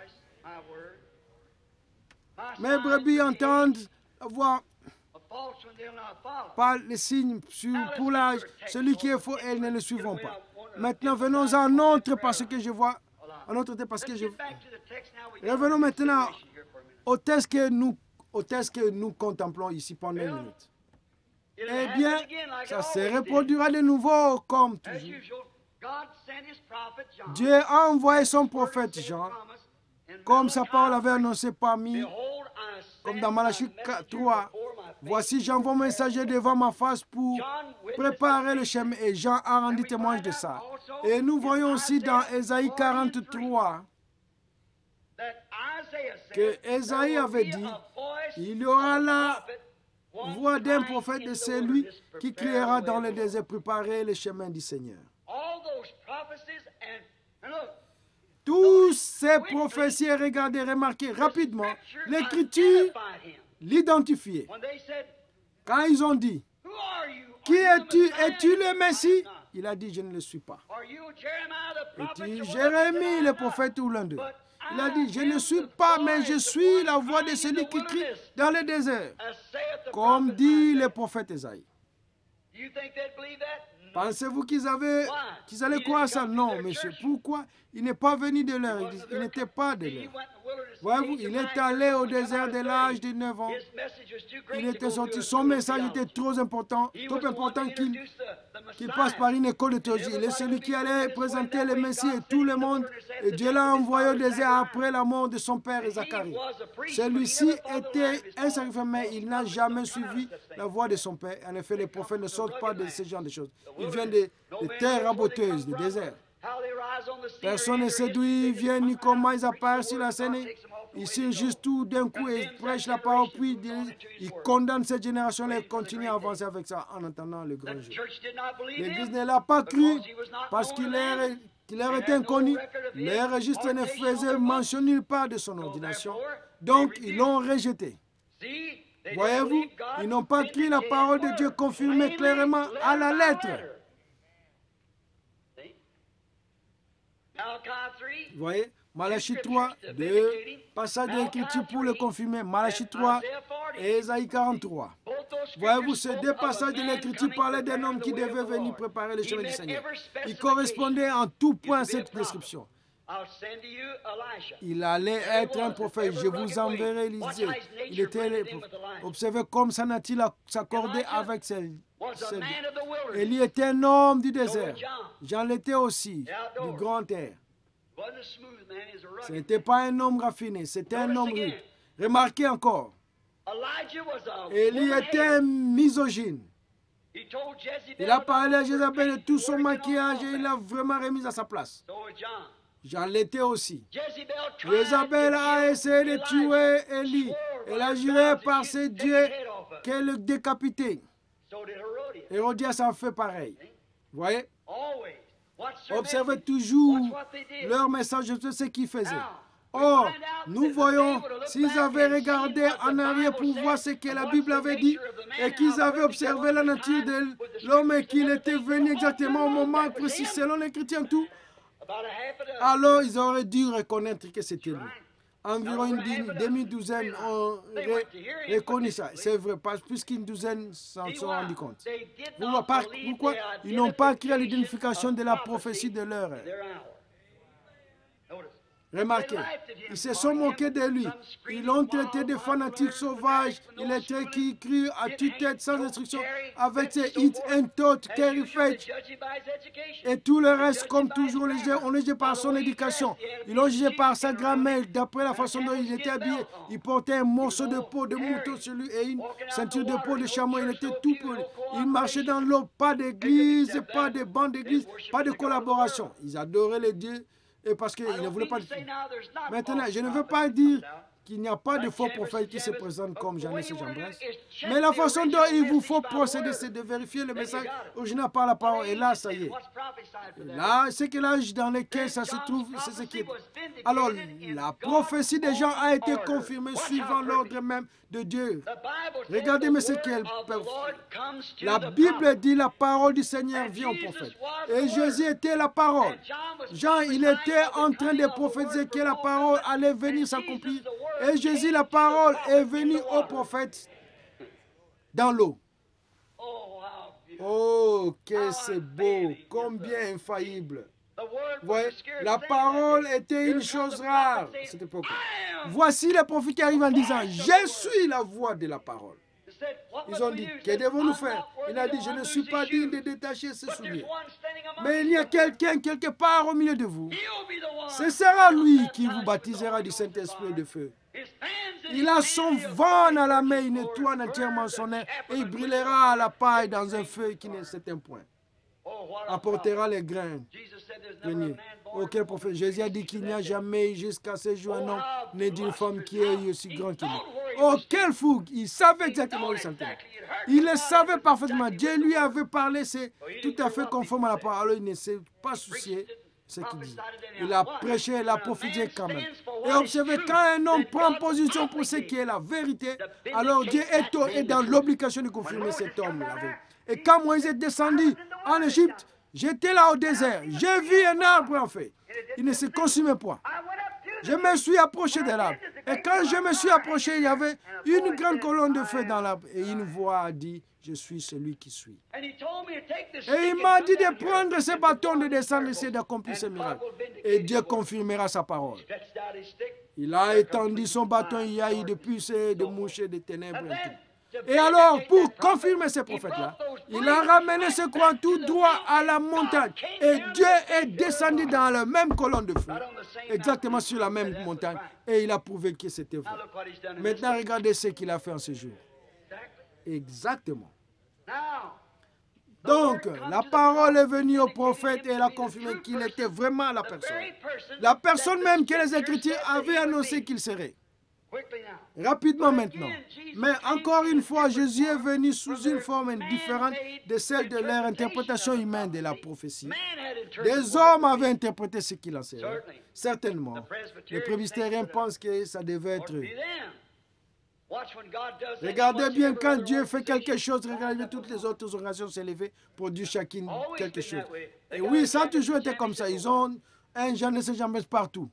A: mes brebis entendent la voix, pas les signes pour l'âge. Celui qui est faux, elles ne le suivront pas. Maintenant, venons à un autre parce que je vois. Un autre texte parce que je. Revenons maintenant au texte que nous contemplons ici pendant une minute. Eh bien, ça se reproduira de nouveau comme toujours. Dieu a envoyé son prophète Jean, comme sa parole avait annoncé parmi, comme dans Malachie 3. Voici, j'envoie mon messager devant ma face pour préparer le chemin. Et Jean a rendu témoignage de ça. Et nous voyons aussi dans Ésaïe 43 que Ésaïe avait dit, il y aura la voix d'un prophète de celui qui criera dans le désert, préparer le chemin du Seigneur. Tous ces prophéties, regardez, remarquez rapidement, l'Écriture l'identifiait. Quand ils ont dit, qui es-tu? Es-tu le Messie? Il a dit, je ne le suis pas. Es-tu Jérémie, le prophète ou l'un d'eux? Il a dit, je ne suis pas, mais je suis la voix de celui qui crie dans le désert, comme dit le prophète Ésaïe. Pensez-vous qu'ils allaient croire ça? Non, monsieur. Pourquoi? Il n'est pas venu de leur église. Il n'était pas de leur. Voyez-vous, il est allé au désert de l'âge de 9 ans. Il était sorti. Son message était trop important qu'il passe par une école de théologie. Il est celui qui allait présenter le Messie et tout le monde. Et Dieu l'a envoyé au désert après la mort de son père Zacharie. Celui-ci était un sacrificateur, mais il n'a jamais suivi la voie de son père. En effet, les prophètes ne sortent pas de ce genre de choses. Ils viennent des terres raboteuses, des déserts. Personne ne sait d'où ils viennent ni comment ils apparaissent sur la scène. Ils surgissent tout d'un coup et prêchent la parole, puis ils condamnent cette génération-là et continuent à avancer avec ça en attendant le grand jour. L'Église ne l'a pas cru parce qu'il leur était inconnu. Les registres ne faisaient mention nulle part de son ordination. Donc, ils l'ont rejeté. Voyez-vous, ils n'ont pas cru la parole de Dieu confirmée clairement à la lettre. Vous voyez, Malachie 3, deux passages de l'Écriture pour le confirmer. Malachie 3 et Ésaïe 43. Voyez-vous, ces deux passages de l'Écriture parlaient d'un homme qui devait venir préparer le chemin du Seigneur. Il correspondait en tout point à cette description. Il allait être un prophète. Je vous enverrai Élisée. Il était observé comme sa nature s'accordait avec celle. Élie était un homme du désert. Jean l'était aussi, du grand air. Ce n'était pas un homme raffiné, c'était un homme rude. Remarquez encore, Élie était un misogyne. Il a parlé à Jézabel de tout son maquillage et il l'a vraiment remis à sa place. Jean l'était aussi. Jézabel a essayé de tuer Élie. Elle a juré par ses dieux qu'elle le décapitait. Hérodias a fait pareil. Vous voyez? Observez toujours leur message de ce qu'ils faisaient. Or, nous voyons, s'ils avaient regardé en arrière pour voir ce que la Bible avait dit et qu'ils avaient observé la nature de l'homme et qu'il était venu exactement au moment précis selon l'Écriture en tout, alors ils auraient dû reconnaître que c'était lui. Environ une demi-douzaine ont reconnu ça. C'est vrai, puisqu'une douzaine s'en sont rendus compte. Pourquoi? Ils n'ont pas créé l'identification de la prophétie de l'heure. Remarquez, ils se sont moqués de lui. Ils l'ont traité de fanatique sauvage. Il était qui crie à tue-tête sans instruction avec ses hits intot, carry fetch. Et tout le reste, comme toujours, on le jugé par son éducation. Ils l'ont jugé par sa grammaire, d'après la façon dont il était habillé. Il portait un morceau de peau de mouton sur lui et une ceinture de peau de chameau. Il était tout pour lui. Il marchait dans l'eau, pas d'église, pas de banc d'église, pas de collaboration. Ils adoraient les dieux. Et parce qu'ils ne voulaient pas. Maintenant, je ne veux pas dire qu'il n'y a pas de faux prophètes qui se présentent comme Jannes et Jambres. Mais la façon dont il vous faut procéder, c'est de vérifier le message original par la parole. Et là, ça y est. Là, c'est que l'âge dans lequel ça se trouve, c'est ce qui est. Alors, la prophétie des gens a été confirmée suivant l'ordre même de Dieu. Regardez, mais c'est quel. La Bible dit la parole du Seigneur vient au prophète. Et Jésus était la parole. Jean, il était en train de prophétiser que la parole allait venir s'accomplir. Et Jésus, la parole, est venue au prophète dans l'eau. Oh, que c'est beau, combien infaillible. Ouais, la parole était une chose rare à cette époque. Voici le prophète qui arrive en disant, je suis la voix de la parole. Ils ont dit, que devons-nous faire? Il a dit, je ne suis pas digne de détacher ses souliers. Mais il y a quelqu'un quelque part au milieu de vous. Ce sera lui qui vous baptisera du Saint-Esprit et de feu. Il a son vent à la main, il nettoie entièrement son air et il brûlera à la paille dans un feu qui ne s'éteint point. Apportera les grains. Auquel prophète Jésus a dit qu'il n'y a jamais jusqu'à ce jour un homme né d'une femme qui est aussi grand qu'il est. Oh, quelle fougue! Il savait exactement où il sentait. Il le savait parfaitement. Dieu lui avait parlé, c'est tout à fait conforme à la parole. Alors il ne s'est pas soucié ce qu'il dit. Il a prêché, il a prophétisé quand même. Et observez, quand un homme prend position pour ce qui est la vérité, alors Dieu est dans l'obligation de confirmer cet homme-là. Et quand Moïse est descendu en Égypte, j'étais là au désert. J'ai vu un arbre en fait. Il ne se consumait point. Je me suis approché de l'arbre. Et quand je me suis approché, il y avait une grande colonne de feu dans l'arbre. Et une voix a dit, je suis celui qui suis. Et il m'a dit de prendre ce bâton, de descendre ici et d'accomplir ce miracle. Et Dieu confirmera sa parole. Il a étendu son bâton, il y a eu de puces, de mouches, de ténèbres et tout. Et alors, pour confirmer ces prophètes-là, il a ramené ce coin tout droit à la montagne. Et Dieu est descendu dans la même colonne de feu, exactement sur la même montagne. Et il a prouvé que c'était vrai. Maintenant, regardez ce qu'il a fait en ce jour. Exactement. Donc, la parole est venue au prophète et elle a confirmé qu'il était vraiment la personne. La personne même que les Écritures avaient annoncé qu'il serait. Rapidement maintenant. Mais encore une fois, Jésus est venu sous une forme différente de celle de leur interprétation humaine de la prophétie. Des hommes avaient interprété ce qu'il enseignait. Certainement. Les presbytériens pensent que ça devait être eux. Regardez bien, quand Dieu fait quelque chose, regardez toutes les autres organisations s'élever pour Dieu chacune quelque chose. Et oui, ça a toujours été comme ça. Ils ont un Jannes et Jambres partout.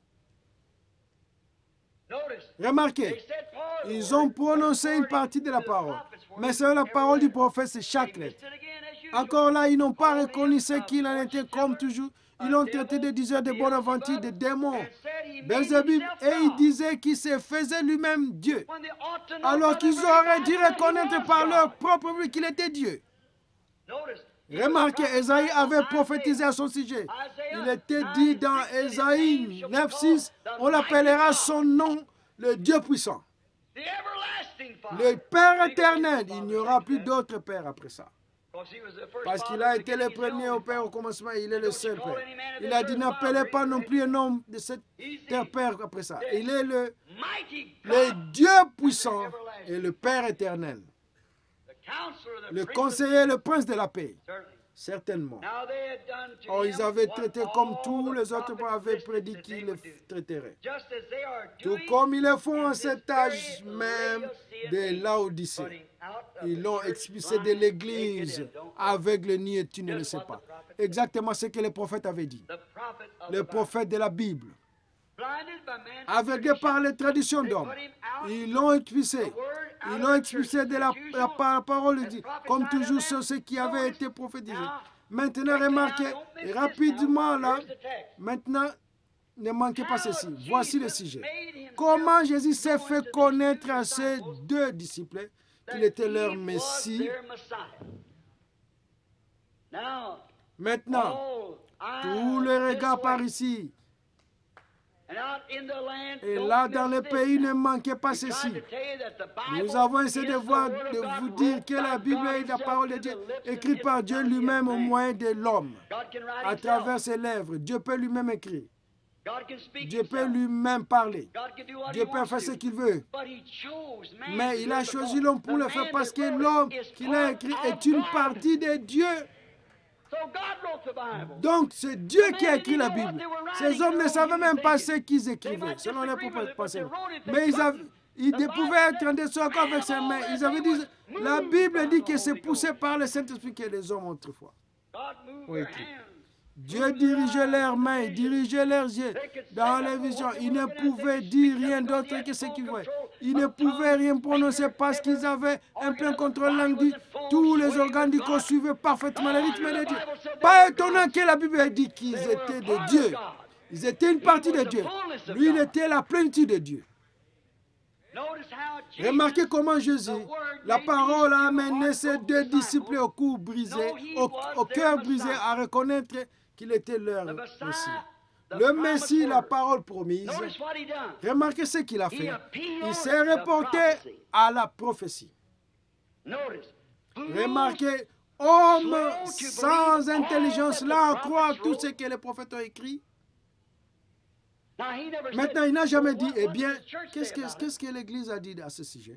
A: Remarquez, ils ont prononcé une partie de la parole. Mais c'est la parole du prophète, c'est chaque lettre. Encore là, ils n'ont pas reconnu ce qu'il en était comme toujours. Ils l'ont traité de diseurs de Bonaventure, de démons, Belzébub, et ils disaient qu'il se faisait lui-même Dieu. Alors qu'ils auraient dû reconnaître par leur propre vie qu'il était Dieu. Remarquez, Ésaïe avait prophétisé à son sujet. Il était dit dans Ésaïe 9:6, on l'appellera son nom, le Dieu puissant. Le Père éternel, il n'y aura plus d'autre Père après ça. Parce qu'il a été le premier au Père au commencement, il est le seul Père. Il a dit, n'appelez pas non plus un nom de cet Père après ça. Il est le Dieu puissant et le Père éternel. Le conseiller, le prince de la paix. Certainement. Or, ils avaient traité comme tous les autres avaient prédit qu'ils le traiteraient. Tout comme ils le font en cet âge même de Laodicée. Ils l'ont expulsé de l'église aveugle ni et tu ne le sais pas. Exactement ce que les prophètes avaient dit. Les prophètes de la Bible. Aveuglés par les traditions d'hommes. Ils l'ont expulsé. Ils l'ont expulsé de la parole de Dieu, comme toujours sur ce qui avait été prophétisé. Maintenant, remarquez, rapidement là, maintenant, ne manquez pas ceci. Voici le sujet. Comment Jésus s'est fait connaître à ses deux disciples qu'il était leur Messie. Maintenant, tous les regards par ici. Et là, dans le pays, ne manquez pas ceci. Nous avons essayé de vous dire que la Bible est la parole de Dieu, écrite par Dieu lui-même au moyen de l'homme, à travers ses lèvres. Dieu peut lui-même écrire. Dieu peut lui-même parler. Dieu peut faire ce qu'il veut. Mais il a choisi l'homme pour le faire parce que l'homme qu'il a écrit est une partie de Dieu. Donc, c'est Dieu qui a écrit la Bible. Ces hommes ne savaient même pas ce qu'ils écrivaient, selon les prophètes. Mais ils pouvaient être en désaccord avec ses mains. Ils avaient dit, la Bible dit que c'est poussé par le Saint-Esprit que les hommes autrefois ont écrit. Dieu dirigeait leurs mains, il dirigeait leurs yeux dans les visions. Ils ne pouvaient dire rien d'autre que ce qu'ils voyaient. Ils ne pouvaient rien prononcer parce qu'ils avaient un plein contrôle langue. Tous les organes du corps suivaient parfaitement le rythme de Dieu. Pas étonnant que la Bible ait dit qu'ils étaient de Dieu. Ils étaient une partie de Dieu. Lui, il était la plénitude de Dieu. Remarquez comment Jésus, la parole a amené ses deux disciples au cou brisé, au cœur brisé, à reconnaître qu'il était leur Messie. Le Messie, la parole promise, remarquez ce qu'il a fait. Il s'est reporté à la prophétie. Remarquez, homme sans intelligence, là, croit tout ce que les prophètes ont écrit. Maintenant, il n'a jamais dit, eh bien, qu'est-ce que l'Église a dit à ce sujet?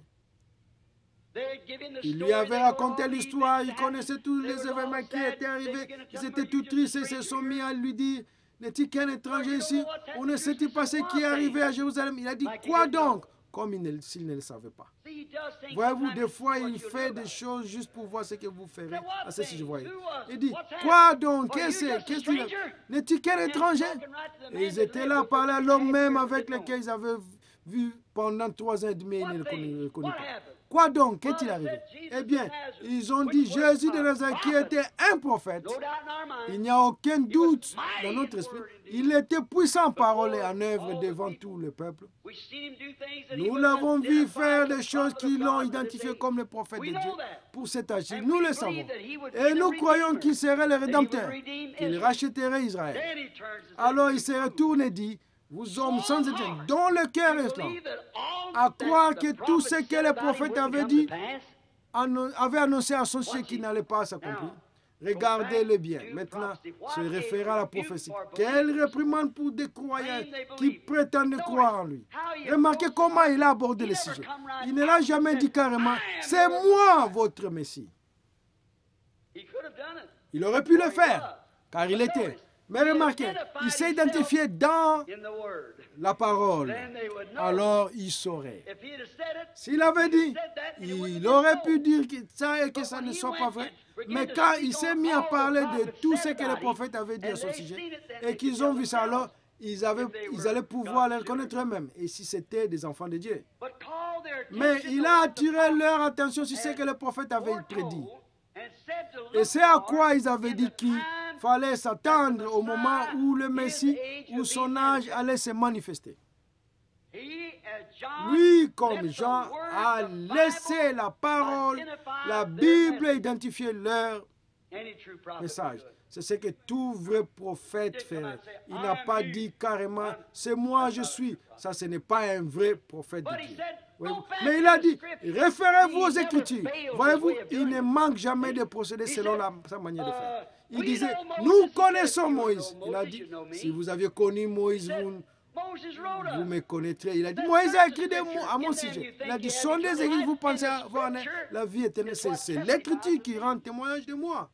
A: Il lui avait raconté l'histoire, il connaissait tous les événements qui étaient arrivés, ils étaient tout tristes et se sont mis à lui dire, n'est-il qu'un étranger ici? On ne sait-il pas ce qui est arrivé à Jérusalem? Il a dit, quoi donc? Comme s'il ne le savait pas. Voyez-vous, des fois, il fait des choses juste pour voir ce que vous ferez à ce sujet. Il dit, quoi donc? Qu'est-ce qu'il a? N'est-il qu'un étranger? Et ils étaient là, parler à l'homme même avec lequel ils avaient vu pendant 3 ans et demi, ils ne le connaissaient pas. Quoi donc? Qu'est-il arrivé? Eh bien, ils ont dit Jésus de Nazareth qui était un prophète. Il n'y a aucun doute dans notre esprit. Il était puissant en parole et en œuvre devant tout le peuple. Nous l'avons vu faire des choses qui l'ont identifié comme le prophète de Dieu pour cet âge. Nous le savons. Et nous croyons qu'il serait le Rédempteur, qu'il rachèterait Israël. Alors il se retourne et dit, vous hommes sans intelligence, dont le cœur est lent, à croire que tout ce que les prophètes avaient dit, avaient annoncé à son sujet qui n'allait pas s'accomplir. Regardez-le bien. Maintenant, se référant à la prophétie. Quelle réprimande pour des croyants qui prétendent croire en lui. Remarquez comment il a abordé le sujet. Il ne l'a jamais dit carrément, c'est moi votre Messie. Il aurait pu le faire, car il était. Mais remarquez, il s'est identifié dans la parole. Alors il saurait. S'il avait dit, il aurait pu dire que ça et que ça ne soit pas vrai. Mais quand il s'est mis à parler de tout ce que les prophètes avaient dit à son sujet, et qu'ils ont vu ça, alors ils allaient pouvoir les reconnaître eux-mêmes. Et si c'était des enfants de Dieu. Mais il a attiré leur attention sur ce que les prophètes avaient prédit. Et c'est à quoi ils avaient dit qu'il fallait s'attendre au moment où le Messie, où son âge allait se manifester. Lui, comme Jean, a laissé la parole, la Bible identifier leur message. C'est ce que tout vrai prophète ferait. Il n'a pas dit carrément, c'est moi je suis. Ça, ce n'est pas un vrai prophète de Dieu. Mais il a dit, référez-vous aux Écritures. Voyez-vous, il ne manque jamais de procéder selon sa manière de faire. Il disait, nous connaissons Moïse. Il a dit, si vous aviez connu Moïse, vous me connaîtrez. Il a dit, Moïse a écrit des mots à mon sujet. Il a dit, sondez les Écritures, vous pensez avoir la vie éternelle. C'est l'Écriture qui rend témoignage de moi.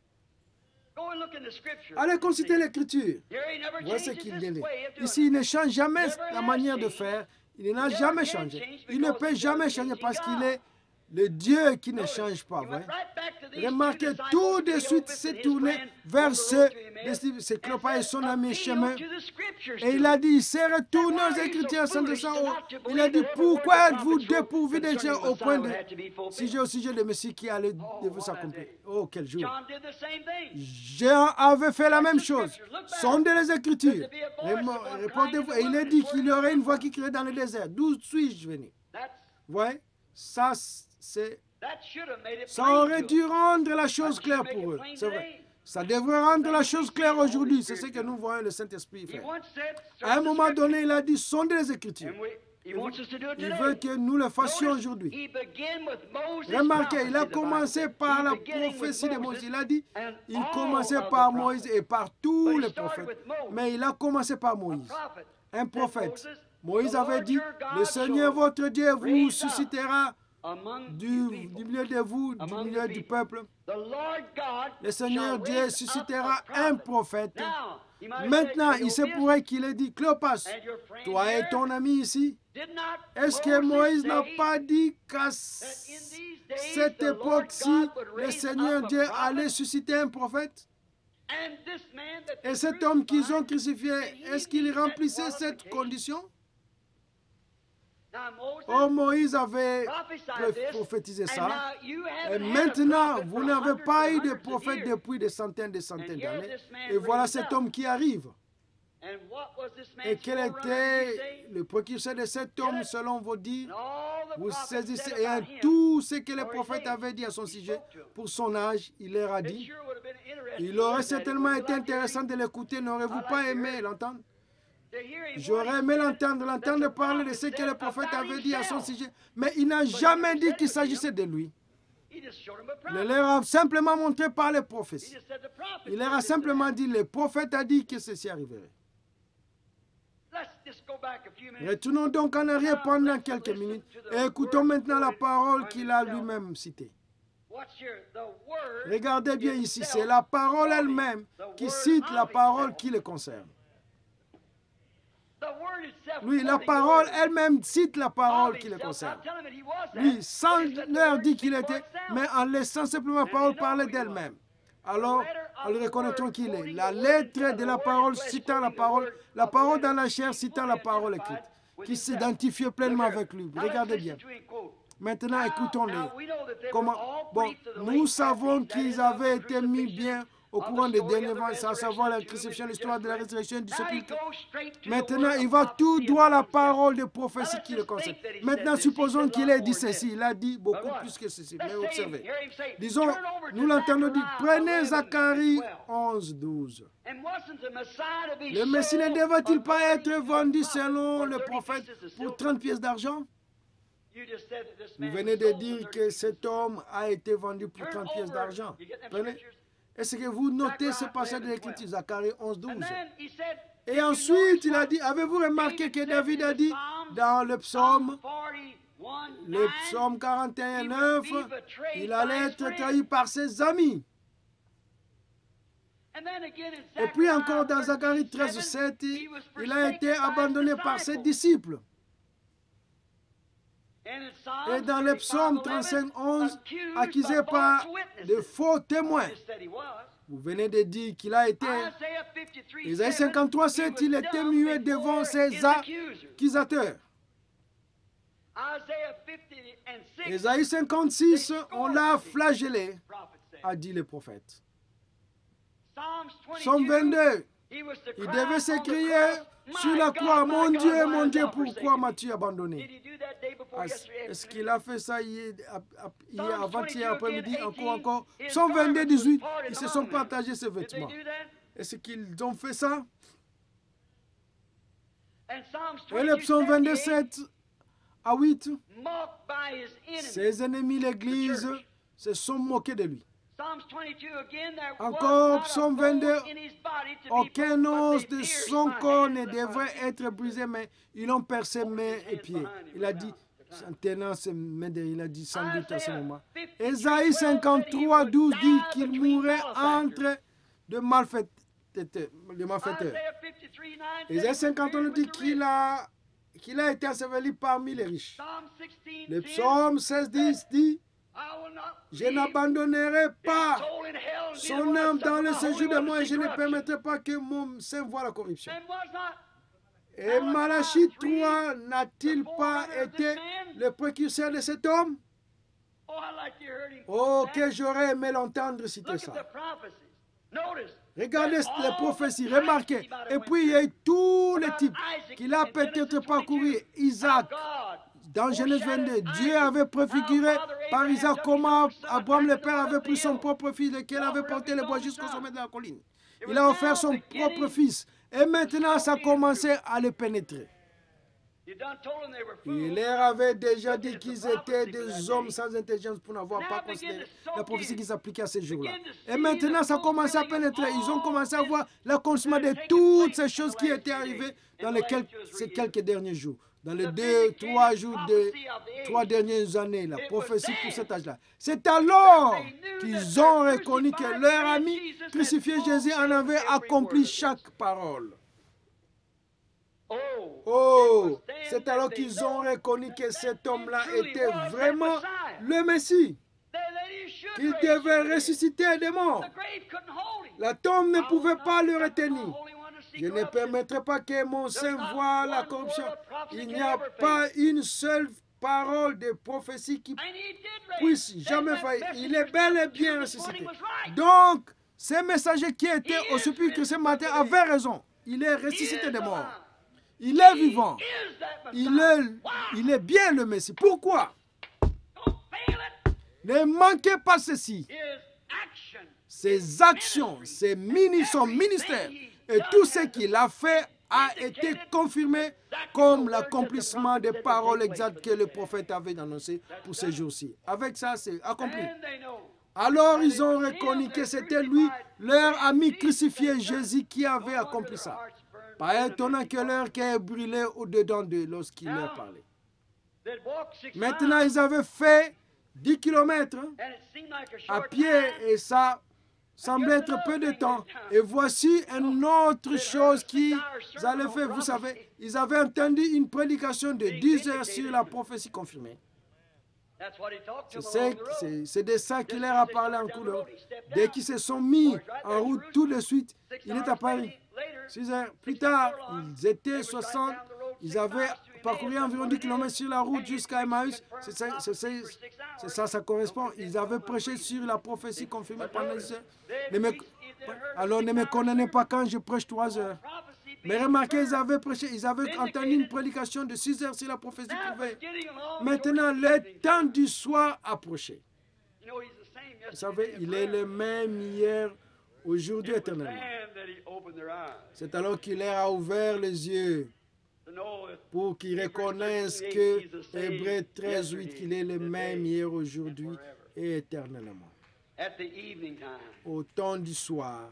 A: Allez consulter l'Écriture. Voici ce qu'il dit. Ici, il ne change jamais la manière de faire. Il n'a jamais changé. Il ne peut jamais changer parce qu'il est le Dieu qui ne change pas. Remarquez, tout de suite s'est tourné vers ce Cléopas et son ami chemin. Et il a dit, il s'est retourné aux Écritures. Il a dit, pourquoi êtes-vous dépourvus de Dieu au point de sujet au sujet de Messie qui allait s'accomplir? Oh, quel jour! Jean avait fait la même chose. Sondez les Écritures. Répondez-vous. Et il a dit qu'il y aurait une voix qui criait dans le désert. D'où suis-je venu? Vous voyez? Ça aurait dû rendre la chose claire pour eux. C'est vrai. Ça devrait rendre la chose claire aujourd'hui. C'est ce que nous voyons le Saint-Esprit faire. À un moment donné, il a dit, sondez les Écritures. Il veut que nous le fassions aujourd'hui. Remarquez, il a commencé par la prophétie de Moïse. Il a dit, il commençait par Moïse et par tous les prophètes. Mais il a commencé par Moïse. un prophète. Moïse avait dit, le Seigneur votre Dieu vous suscitera du milieu de vous, du milieu du peuple. Le Seigneur Dieu suscitera un prophète. Maintenant, il se pourrait qu'il ait dit, Cléopas, toi et ton ami ici, est-ce que Moïse n'a pas dit qu'à cette époque-ci, le Seigneur Dieu allait susciter un prophète? Et cet homme qu'ils ont crucifié, est-ce qu'il remplissait cette condition? Oh, Moïse avait prophétisé ça. Et maintenant, vous n'avez pas eu de prophète depuis des centaines d'années. Et voilà cet homme qui arrive. Et quel était le précurseur de cet homme selon vos dires? Vous saisissez. Et tout ce que le prophète avait dit à son sujet, pour son âge, il leur a dit. Il aurait certainement été intéressant de l'écouter. N'aurez-vous pas aimé l'entendre? J'aurais aimé l'entendre parler de ce que le prophète avait dit à son sujet, mais il n'a jamais dit qu'il s'agissait de lui. Il leur a simplement montré par les prophéties. Il leur a simplement dit, le prophète a dit que ceci arriverait. Retournons donc en arrière pendant quelques minutes et écoutons maintenant la parole qu'il a lui-même citée. Regardez bien ici, c'est la parole elle-même qui cite la parole qui le concerne. Lui, la parole elle-même cite la parole qui le concerne. Lui, sans leur dire qu'il était, mais en laissant simplement la parole parler d'elle-même. Alors, nous reconnaîtrons qu'il est. La lettre de la parole citant la parole dans la chair citant la parole écrite, qui s'identifiait pleinement avec lui. Regardez bien. Maintenant, écoutons-les. Bon, nous savons qu'ils avaient été mis bien au courant des derniers vents, à savoir la crucifixion, l'histoire de la résurrection du sépulcre. Maintenant, il va tout droit à la parole de prophétie qui le concerne. Maintenant, supposons qu'il ait dit ceci. Il a dit beaucoup plus que ceci. Mais observez. Disons, nous l'entendons dire, prenez Zacharie 11, 12. Le Messie ne devait-il pas être vendu selon le prophète pour 30 pièces d'argent? Vous venez de dire que cet homme a été vendu pour 30 pièces d'argent. Prenez. Est-ce que vous notez ce passage de l'Écriture, Zacharie 11, 12? Et ensuite, il a dit, avez-vous remarqué que David a dit dans le psaume 41, 9, il allait être trahi par ses amis. Et puis encore dans Zacharie 13, 7, il a été abandonné par ses disciples. Et dans le psaume 35, 11, accusé par de faux témoins. Vous venez de dire qu'il a été. Isaïe 53, 7, il était muet devant ses accusateurs. Isaïe 56, on l'a flagellé, a dit le prophète. Psaume 22, il devait s'écrier sur la croix, mon Dieu, pourquoi m'as-tu abandonné? Est-ce qu'il a fait ça hier avant-hier après-midi, encore? Psaume 22, 18, ils se sont partagés ces vêtements. Est-ce qu'ils ont fait ça? Et le psaume 27 à 8, ses ennemis, l'Église, se sont moqués de lui. Encore, psaume 22, aucun os de son corps ne devrait être brisé, mais ils l'ont percé mains et pieds. Il a dit, en tenant ses mains derrière, il a dit sans doute à ce moment. Ésaïe 53, 12 dit qu'il mourrait entre de malfaiteurs. Ésaïe 51 dit qu'il a été enseveli parmi les riches. Le psaume 16, 10 dit, je n'abandonnerai pas son âme dans le séjour de moi et je ne permettrai pas que mon sein voie la corruption. Et Malachie 3 n'a-t-il pas été le précurseur de cet homme? Oh, que j'aurais aimé l'entendre citer ça. Regardez les prophéties, remarquez. Et puis il y a eu tous les types qu'il a peut-être parcouru. Isaac. Dans Genèse 22, Dieu avait préfiguré par Isaac comment Abraham le père avait pris son propre fils, lequel avait porté le bois jusqu'au sommet de la colline. Il a offert son propre fils. Et maintenant, ça a commencé à le pénétrer. Il leur avait déjà dit qu'ils étaient des hommes sans intelligence pour n'avoir pas considéré la prophétie qui s'appliquait à ces jours-là. Et maintenant, ça commence à pénétrer. Ils ont commencé à voir l'accomplissement de toutes ces choses qui étaient arrivées dans ces quelques derniers jours. Dans les 3 dernières années, la prophétie pour cet âge-là. C'est alors qu'ils ont reconnu que leur ami crucifié Jésus en avait accompli chaque parole. Oh, c'est alors qu'ils ont reconnu que cet homme-là était vraiment le Messie, qu'il devait ressusciter des morts. La tombe ne pouvait pas le retenir. Je ne permettrai pas que mon sein voie la corruption. Il n'y a pas une seule parole de prophétie qui puisse jamais faillir. Il est bel et bien ressuscité. Donc, ces messagers qui étaient au sépulcre ce matin avaient raison. Il est ressuscité des morts. Il est vivant. Il est bien le Messie. Pourquoi? Ne manquez pas ceci. Ses actions, son ministère et tout ce qu'il a fait a été confirmé comme l'accomplissement des paroles exactes que le prophète avait annoncées pour ces jours-ci. Avec ça, c'est accompli. Alors ils ont reconnu que c'était lui, leur ami crucifié Jésus, qui avait accompli ça. Pas étonnant que leur cœur brûlait au-dedans d'eux lorsqu'il leur parlait. Maintenant, ils avaient fait 10 kilomètres à pied et ça semblait être peu de temps. Et voici une autre chose qu'ils allaient faire. Vous savez, ils avaient entendu une prédication de 10 heures sur la prophétie confirmée. C'est de ça qu'il leur a parlé en couleur. Dès qu'ils se sont mis en route tout de suite, il est apparu. 6 heures plus tard, ils étaient 60. Ils avaient parcouru environ 10 km sur la route jusqu'à Emmaüs. C'est ça, ça correspond. Ils avaient prêché sur la prophétie confirmée pendant 10 heures. Alors ne me condamnez pas quand je prêche 3 heures. Mais remarquez, ils avaient entendu une prédication de 6 heures sur la prophétie prouvée. Maintenant, le temps du soir approchait. Vous savez, il est le même hier, aujourd'hui, éternellement. C'est alors qu'il leur a ouvert les yeux pour qu'ils reconnaissent que Hébreux 13:8, qu'il est le même hier, aujourd'hui et éternellement. Au temps du soir,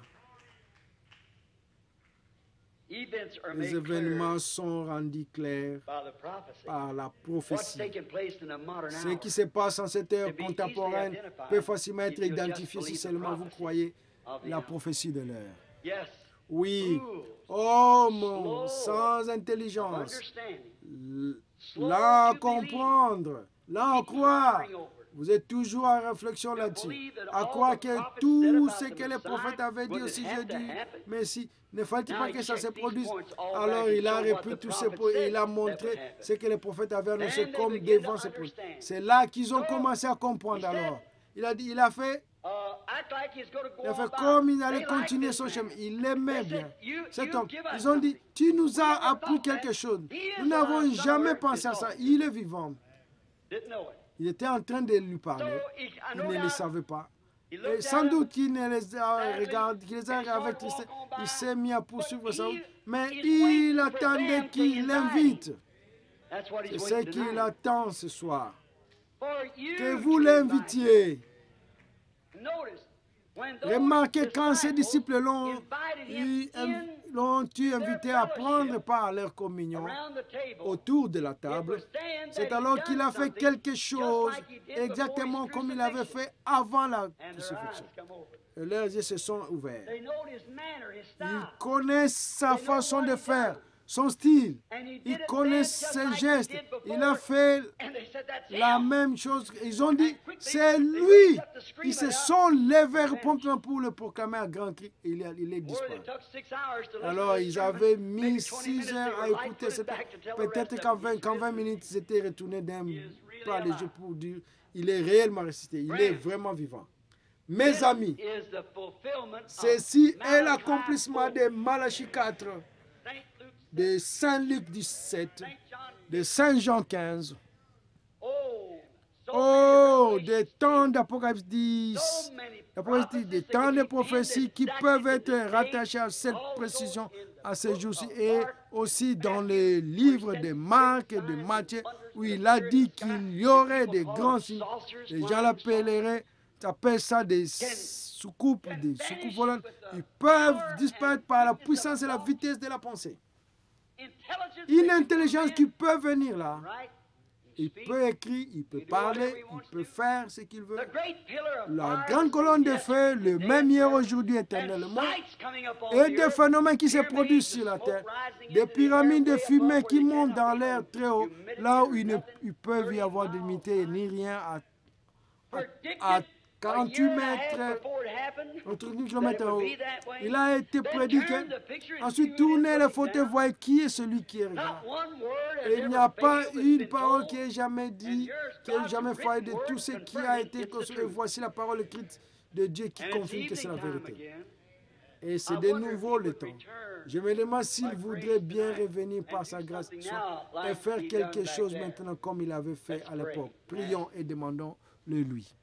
A: les événements sont rendus clairs par la prophétie. Ce qui se passe en cette heure contemporaine peut facilement être identifié si seulement vous croyez la prophétie de l'heure. Oui, homme sans intelligence, là à comprendre, là à croire. Vous êtes toujours en réflexion là-dessus. À croire que tout ce que les prophètes avaient dit au sujet du Messie, ne fallait pas que ça se produise. Alors il a repris tout ce et il a montré ce que les prophètes avaient annoncé comme devant se produire. C'est là qu'ils ont commencé à comprendre alors. Il a fait comme il allait continuer son chemin. Il l'aimait bien. Cet homme. Ils ont dit, tu nous as appris quelque chose. Nous n'avons jamais pensé à ça. Il est vivant. Il était en train de lui parler. Il ne le savait pas. Et sans doute qu'il ne les a regardés, qu'il les a avec tristesse. Il s'est mis à poursuivre sa route. Mais il attendait qu'il l'invite. C'est ce qu'il attend ce soir. Que vous l'invitiez. Remarquez quand ses disciples l'ont invité à prendre part à leur communion autour de la table. C'est alors qu'il a fait quelque chose exactement comme il avait fait avant la crucifixion. Et leurs yeux se sont ouverts. Ils connaissent sa façon de faire, son style. Ils connaissent ses gestes. Il a fait la même chose. Ils ont dit, c'est lui. Ils se sont levés promptement pour le proclamer à grand cri. Il est disparu. Alors, ils avaient mis 6 heures à écouter. Peut-être qu'en 20 minutes, ils étaient retournés d'un pas léger pour dire, il est réellement ressuscité. Il est vraiment vivant. Mes amis, ceci est l'accomplissement de Malachie 4, de Saint Luc 17, de Saint Jean 15. Oh, des temps d'Apocalypse 10, des temps de prophétie qui peuvent être rattachés à cette précision à ces jours-ci, et aussi dans les livres de Marc et de Matthieu, où il a dit qu'il y aurait des grands signes. Les gens l'appelleraient, appellent ça des soucoupes volantes. Ils peuvent disparaître par la puissance et la vitesse de la pensée. Une intelligence qui peut venir là. Il peut écrire, il peut parler, il peut faire ce qu'il veut. La grande colonne de feu, le même hier, aujourd'hui, éternellement, et des phénomènes qui se produisent sur la terre, des pyramides de fumée qui montent dans l'air très haut, là où ils peuvent y avoir de limité ni rien à 48 mètres, entre 10 km en haut. Il a été prédit que, ensuite, tournez le fauteuil, voyez qui est celui qui regarde. Et il n'y a pas une parole qui ait jamais dit, qui ait jamais failli de tout ce qui a été construit. Voici la parole écrite de Dieu qui confirme que c'est la vérité. Et c'est de nouveau le temps. Je me demande s'il voudrait bien revenir par sa grâce et faire quelque chose maintenant comme il avait fait à l'époque. Prions et demandons-le lui.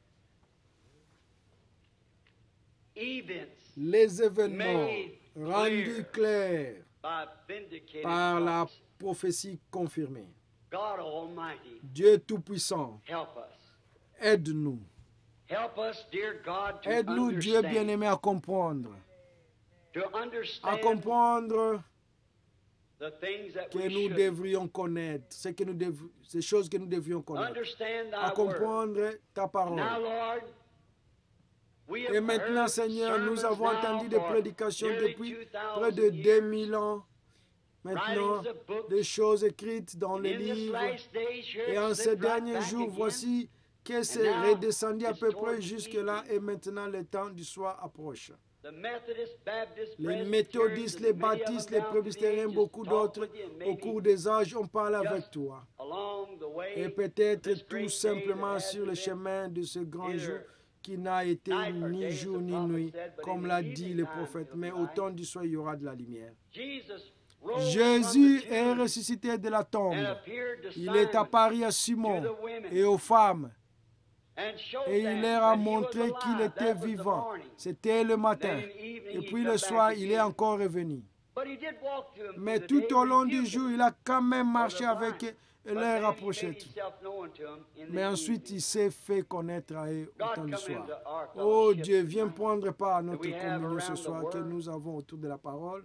A: Les événements rendus clairs par la prophétie confirmée. Dieu Tout-Puissant, aide-nous. Aide-nous, Dieu bien-aimé, à comprendre que nous devrions connaître, ces choses que nous devrions connaître, à comprendre ta parole. Et maintenant, Seigneur, nous avons entendu des prédications depuis près de 2000 ans. Maintenant, des choses écrites dans les livres. Et en ces derniers jours, voici que c'est redescendu à peu près jusque-là. Et maintenant, le temps du soir approche. Les méthodistes, les baptistes, les presbytériens, beaucoup d'autres, au cours des âges, on parle avec toi. Et peut-être tout simplement sur le chemin de ce grand jour qui n'a été ni jour ni nuit, comme l'a dit le prophète. Mais au temps du soir, il y aura de la lumière. Jésus est ressuscité de la tombe. Il est apparu à Simon et aux femmes. Et il leur a montré qu'il était vivant. C'était le matin. Et puis le soir, il est encore revenu. Mais tout au long du jour, il a quand même marché avec eux et leur rapproché. Mais ensuite, il s'est fait connaître à eux au temps du soir. Oh Dieu, viens prendre part à notre communion ce soir que nous avons autour de la parole.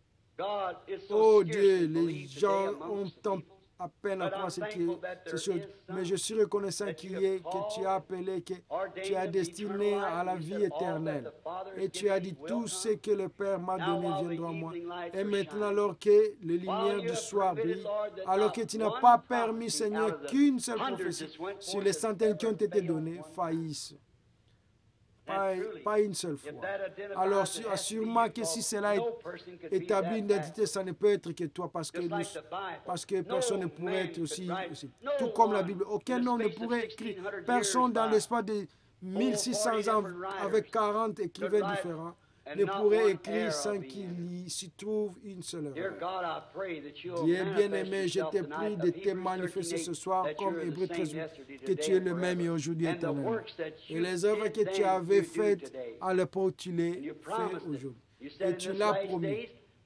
A: Oh Dieu, les gens ont à peine à croire ces choses. Mais je suis reconnaissant que tu as appelé, que tu as destiné à la vie éternelle. Et tu as dit, tout ce que le Père m'a donné viendra à moi. Et maintenant, alors que les lumières du soir brillent, alors que tu n'as pas permis, Seigneur, qu'une seule prophétie sur les centaines qui ont été données faillisse. Pas une seule fois. Alors, assurément que si cela établit une identité, ça ne peut être que toi, parce que personne ne pourrait être aussi. Tout comme la Bible, aucun homme ne pourrait écrire. Personne dans l'espace de 1600 ans, avec 40 écrivains différents, ne pourrait écrire sans qu'il s'y trouve une seule erreur. Dieu bien-aimé, je te prie de te manifester ce soir comme Hébreux 13, que tu es le même et aujourd'hui éternellement. Et les œuvres que tu avais faites à l'époque, tu les fais aujourd'hui. Et tu l'as promis.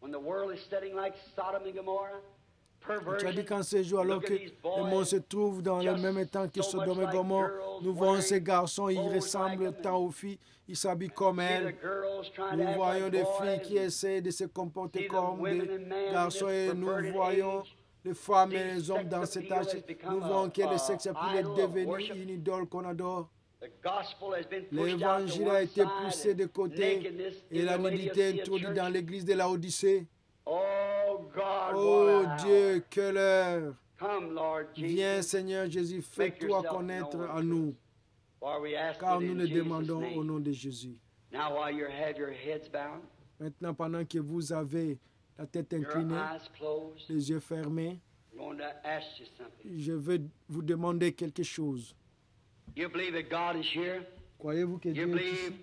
A: Tu as dit qu'en ces jours, alors que le monde se trouve dans le même état que Sodome et Gomorrhe, nous voyons ces garçons, ils ressemblent tant aux filles, ils s'habillent comme elles. Nous voyons des filles qui essaient de se comporter comme des garçons et nous voyons les femmes et les hommes dans cet âge. Nous voyons que le sexe est devenu une idole qu'on adore. L'évangile a été poussé de côté et la nudité introduite dans l'église de Laodicée. Oh Dieu, que l'heure. Viens Seigneur Jésus, fais-toi connaître à nous, car nous le demandons au nom de Jésus. Maintenant, pendant que vous avez la tête inclinée, les yeux fermés, je veux vous demander quelque chose. Croyez-vous que Dieu est ici?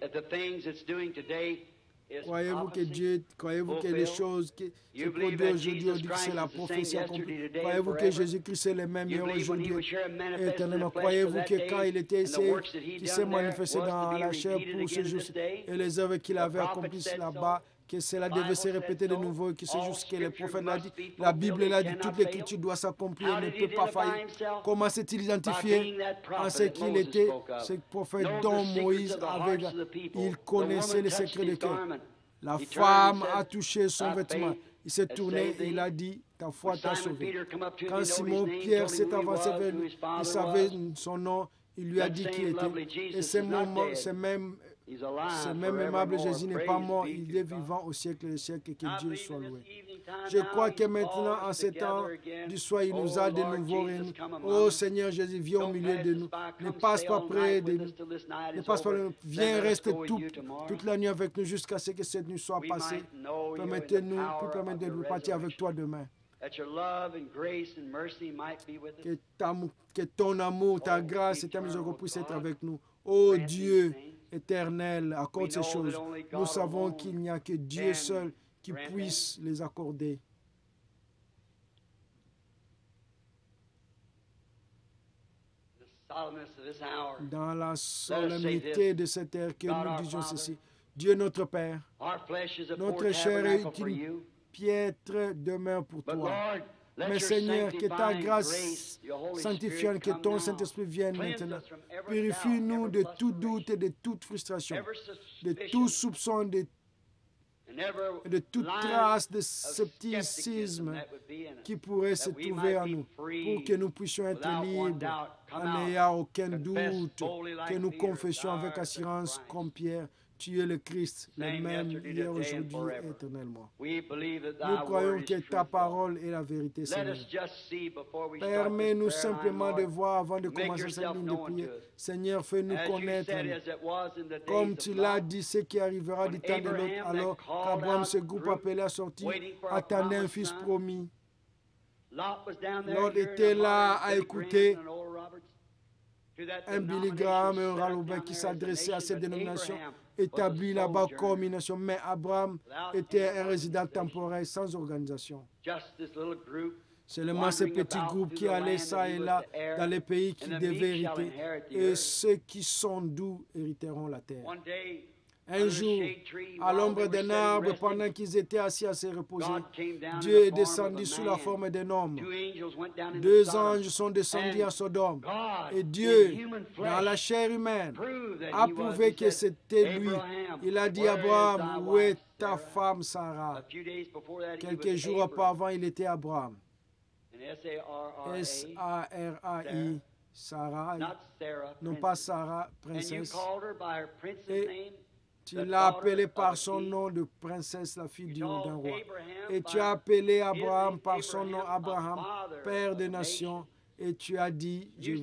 A: Croyez-vous que les choses qui se produisent aujourd'hui, c'est la prophétie accomplie? Croyez-vous que Jésus-Christ est le même aujourd'hui et éternellement? Croyez-vous que quand il était ici, qu'il s'est manifesté dans la chair pour ce jour et les œuvres qu'il avait accomplies là-bas, que cela devait se répéter de nouveau, que c'est juste que le prophète l'a dit, la Bible l'a dit, toute l'écriture doit s'accomplir, ne peut pas faillir. Comment s'est-il identifié? En ce qu'il était, ce prophète dont Moïse avait, il connaissait les secrets de cœur. La femme a touché son vêtement. Il s'est tourné et il a dit, ta foi t'a sauvé. Quand Simon-Pierre s'est avancé vers lui, il savait son nom, il lui a dit qui il était. Et ce même aimable Jésus n'est pas mort, il est vivant au siècle des siècles, que Dieu soit loué. Je crois que maintenant, en ce temps du soir, il nous a de nouveau réunis. Oh Seigneur Jésus, viens au milieu de nous. Ne passe pas près de nous. Ne passe pas, viens rester toute la nuit avec nous jusqu'à ce que cette nuit soit passée. Permettez-nous, puis permettez de partir avec toi demain. Que ton amour, ta grâce et ta miséricorde puissent être avec nous. Oh Dieu éternel, accorde ces choses. Nous savons qu'il n'y a que Dieu seul qui puisse les accorder. Dans la solennité de cette heure, que nous disions ceci. Dieu notre Père, notre chair est une piètre demeure pour toi. Mais Seigneur, que ta grâce sanctifiante, que ton Saint-Esprit vienne maintenant. Purifie-nous de tout doute et de toute frustration, de tout soupçon, de toute trace de scepticisme qui pourrait se trouver en nous, pour que nous puissions être libres en n'ayant aucun doute, que nous confessions avec assurance comme Pierre, tu es le Christ, le même hier, aujourd'hui et éternellement. Nous croyons que ta parole est la vérité, Seigneur. Permets-nous simplement de voir avant de commencer cette ligne de prière. Seigneur, fais-nous connaître, comme tu l'as dit, ce qui arrivera du temps de l'autre, alors qu'Abraham, ce groupe appelé à sortir, attendait un fils promis. Lot était là à écouter un Billy Graham et un Ralobin qui s'adressaient à cette dénomination établie là-bas comme une nation. Mais Abraham était un résident temporaire sans organisation. Seulement ce petit groupe qui allait ça et là dans les pays qui devaient hériter. Et ceux qui sont doux hériteront la terre. Un jour, à l'ombre d'un arbre, pendant qu'ils étaient assis à se reposer, Dieu est descendu sous la forme d'un homme. 2 anges sont descendus à Sodome. Et Dieu, dans la chair humaine, a prouvé que c'était lui. Il a dit à Abraham, où est ta femme Sarah? Quelques jours auparavant, il était Abraham. S-A-R-A-I, Sarah, non pas Sarah, princesse. Et tu l'as appelée par son nom de princesse, la fille d'un roi. Et tu as appelé Abraham par son nom Abraham, père des nations. Et tu as dit, je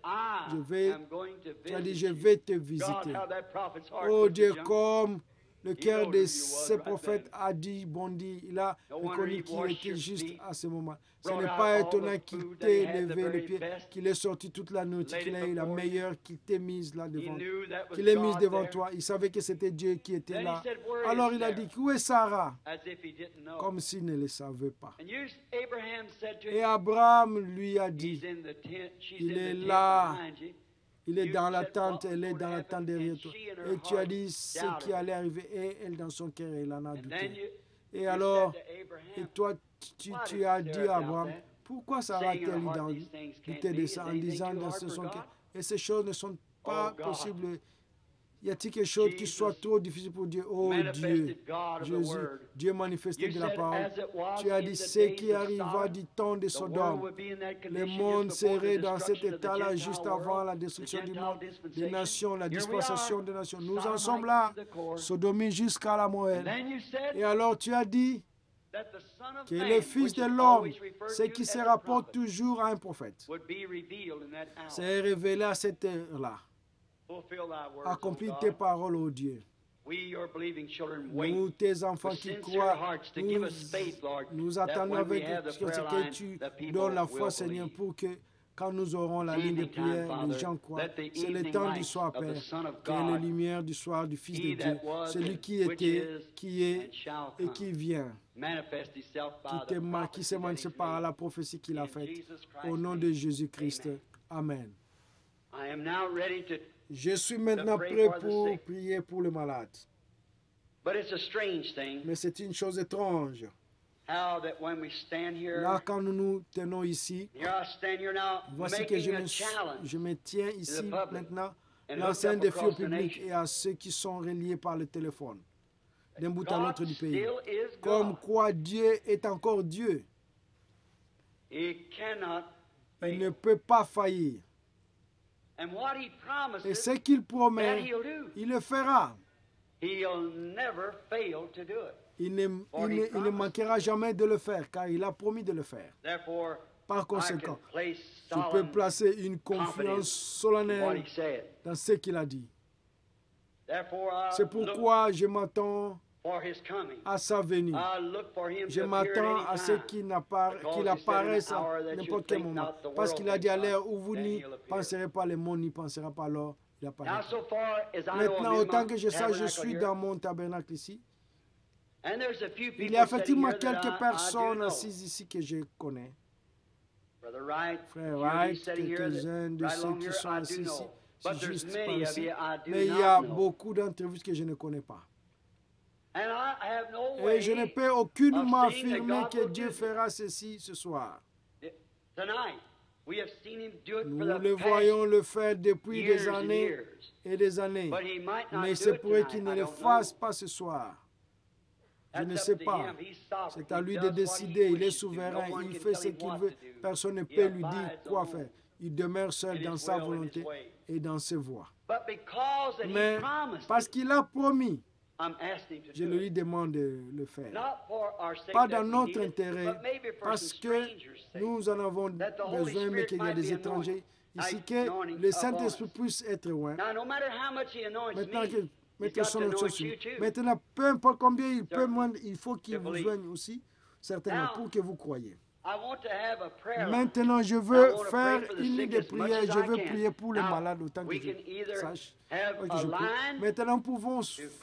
A: vais te visiter. Oh Dieu, comme le cœur de ce prophète a dit, bondi, il a reconnu qu'il était juste à ce moment. Ce n'est pas étonnant qu'il t'ait levé le pied, qu'il ait sorti toute la nourriture, qu'il ait eu la meilleure, qu'il t'ait mise là devant, qu'il l'ait mise devant toi. Il savait que c'était Dieu qui était là. Alors il a dit, où est Sarah? Comme s'il ne le savait pas. Et Abraham lui a dit, il est là. Il est dans la tente, elle est dans la tente derrière toi. Et tu as dit ce qui allait arriver. Et elle, dans son cœur, elle en a douté. Et alors, et toi, tu as dit à Abraham, pourquoi Sarah a-t-elle douté de ça en disant dans son cœur? Et ces choses ne sont pas possibles. Y a-t-il quelque chose qui soit trop difficile pour Dieu? Oh Dieu, Jésus, Dieu manifesté de la parole. Tu as dit ce qui arriva du temps de Sodome. Le monde serait dans cet état-là juste avant la destruction du monde, des nations, la dispensation des nations. Nous en sommes là, sodomie jusqu'à la Moël. Et alors tu as dit que le Fils de l'homme, ce qui se rapporte toujours à un prophète, s'est révélé à cette heure-là. Accomplis tes paroles, ô Dieu. Nous, tes enfants qui croient, nous attendons avec ce que tu donnes la foi, Seigneur, pour que quand nous aurons la ligne de prière, les gens croient. C'est le temps du soir, Père, qui est la lumière du soir du Fils de Dieu, celui qui était, qui est et qui vient, qui s'est manifesté par la prophétie qu'il a faite. Au nom de Jésus-Christ. Amen. Je suis maintenant prêt pour prier pour le malade. Mais c'est une chose étrange. Là, quand nous nous tenons ici, voici que je me tiens ici maintenant, lancer un défi au public et à ceux qui sont reliés par le téléphone, d'un bout à l'autre du pays. Comme quoi Dieu est encore Dieu. Il ne peut pas faillir. Et ce qu'il promet, il le fera. Il ne manquera jamais de le faire, car il a promis de le faire. Par conséquent, je peux placer une confiance solennelle dans ce qu'il a dit. C'est pourquoi je m'attends à sa venue. Je m'attends à ce qu'il apparaisse à n'importe quel moment. Parce qu'il a dit à l'heure où vous n'y penserez pas, le monde n'y pensera pas, alors il apparaîtra. Maintenant, autant que je sache, je suis dans mon tabernacle ici. Il y a effectivement quelques personnes assises ici que je connais. Frère Wright, quelques-uns de ceux qui sont assis ici, c'est juste par ici. Mais il y a beaucoup d'entrevues que je ne connais pas. Et je ne peux aucunement affirmer que Dieu fera ceci ce soir. Nous le voyons le faire depuis des années et des années. Mais c'est pour qu'il ne le fasse pas ce soir. Je ne sais pas. C'est à lui de décider. Il est souverain. Il fait ce qu'il veut. Personne ne peut lui dire quoi faire. Il demeure seul dans sa volonté et dans ses voies. Mais parce qu'il a promis, je lui demande de le faire. Pas dans notre intérêt, parce que nous en avons besoin, mais qu'il y a des étrangers ici, que le Saint-Esprit puisse être loin. Maintenant que mettez son autre chose. Maintenant, peu importe combien il peut, il faut qu'il vous joigne aussi, certainement, pour que vous croyiez. Maintenant, je veux faire une ligne de prière. Je veux prier pour les malades autant que je sache. Maintenant, nous pouvons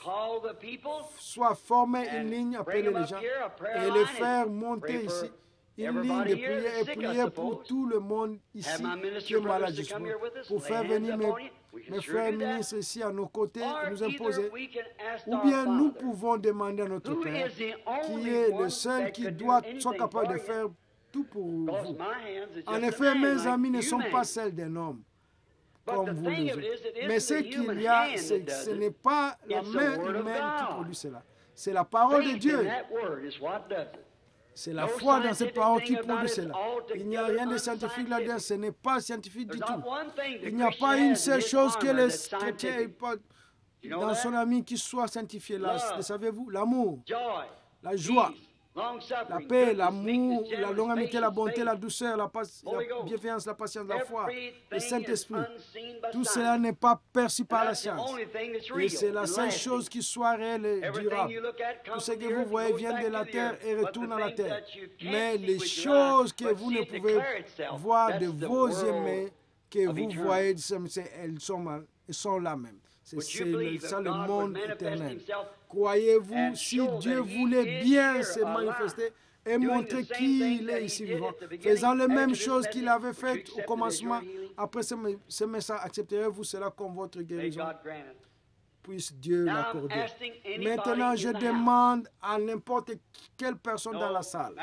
A: soit former une ligne, appeler les gens et les faire monter ici. Une ligne de prière et prier pour tout le monde ici qui est malade, pour faire venir mes frères ministres ici à nos côtés, nous imposer. Ou bien nous pouvons demander à notre Père, qui est le seul qui soit capable de faire tout pour vous. En effet, mes amis ne sont pas celles d'un homme, comme vous les autres. Mais ce qu'il y a, ce n'est pas la main humaine qui produit cela. C'est la parole de Dieu. C'est la foi dans cette parole qui produit cela. Il n'y a rien de scientifique là-dedans. Ce n'est pas scientifique du tout. Il n'y a pas une seule chose que les chrétiens dans son ami qui soit scientifié là. Le savez-vous? L'amour, la joie, la paix, l'amour, la longanimité, la bonté, la douceur, la bienveillance, la patience, la foi, le Saint-Esprit. Tout cela n'est pas perçu par la science. Et c'est la seule chose qui soit réelle et durable. Tout ce que vous voyez vient de la terre et retourne à la terre. Mais les choses que vous ne pouvez voir de vos yeux, mais que vous voyez, elles sont là même. C'est ça le monde éternel. Croyez-vous, si Dieu voulait bien se manifester et montrer qui il est ici vivant, faisant les mêmes choses qu'il avait faites au commencement, après ce message, accepterez-vous cela comme votre guérison? Puisse Dieu l'accorder. Maintenant, je demande à n'importe quelle personne dans la salle,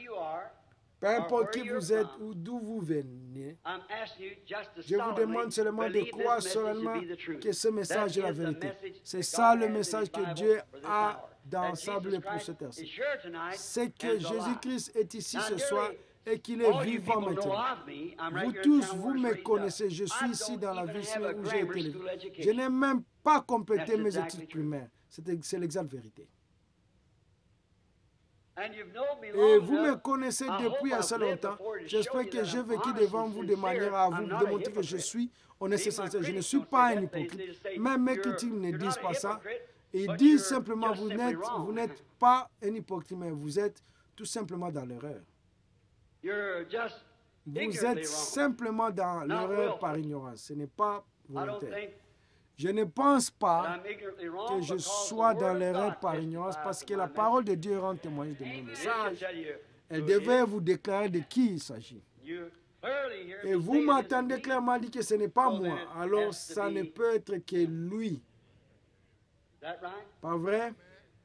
A: peu importe qui vous êtes ou d'où vous venez, je vous demande seulement de croire seulement que ce message est la vérité. C'est ça le message que Dieu a dans sa Bible pour cette heure-ci. C'est que Jésus-Christ est ici ce soir et qu'il est vivant maintenant. Vous tous, vous me connaissez. Je suis ici dans la ville où j'ai été élevé. Je n'ai même pas complété mes études primaires. C'est l'exacte vérité. Et vous me connaissez depuis assez longtemps. J'espère que j'ai vécu devant vous de manière à vous démontrer que je suis honnête et sincère. Je ne suis pas un hypocrite. Même mes critiques ne disent pas ça. Ils disent simplement, vous n'êtes pas un hypocrite, mais vous êtes tout simplement dans l'erreur. Vous êtes simplement dans l'erreur par ignorance. Ce n'est pas volontaire. Je ne pense pas que je sois dans l'erreur par ignorance parce que la parole de Dieu rend témoignage de mon message. Elle devait vous déclarer de qui il s'agit. Et vous m'entendez clairement dire que ce n'est pas moi. Alors ça ne peut être que lui. Pas vrai?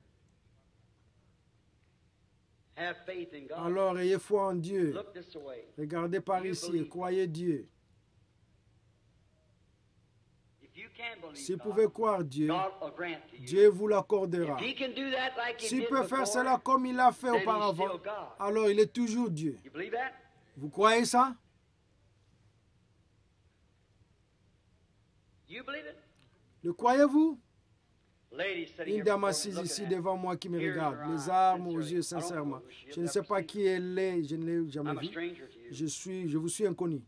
A: Alors ayez foi en Dieu. Regardez par ici et croyez Dieu. Si vous pouvez croire Dieu, Dieu vous l'accordera. S'il peut faire cela comme il l'a fait auparavant, alors il est toujours Dieu. Vous croyez ça? Le croyez-vous? Une dame assise ici devant moi qui me regarde, les armes aux yeux sincèrement. Je ne sais pas qui elle est, je ne l'ai jamais vue. Je vous suis inconnu.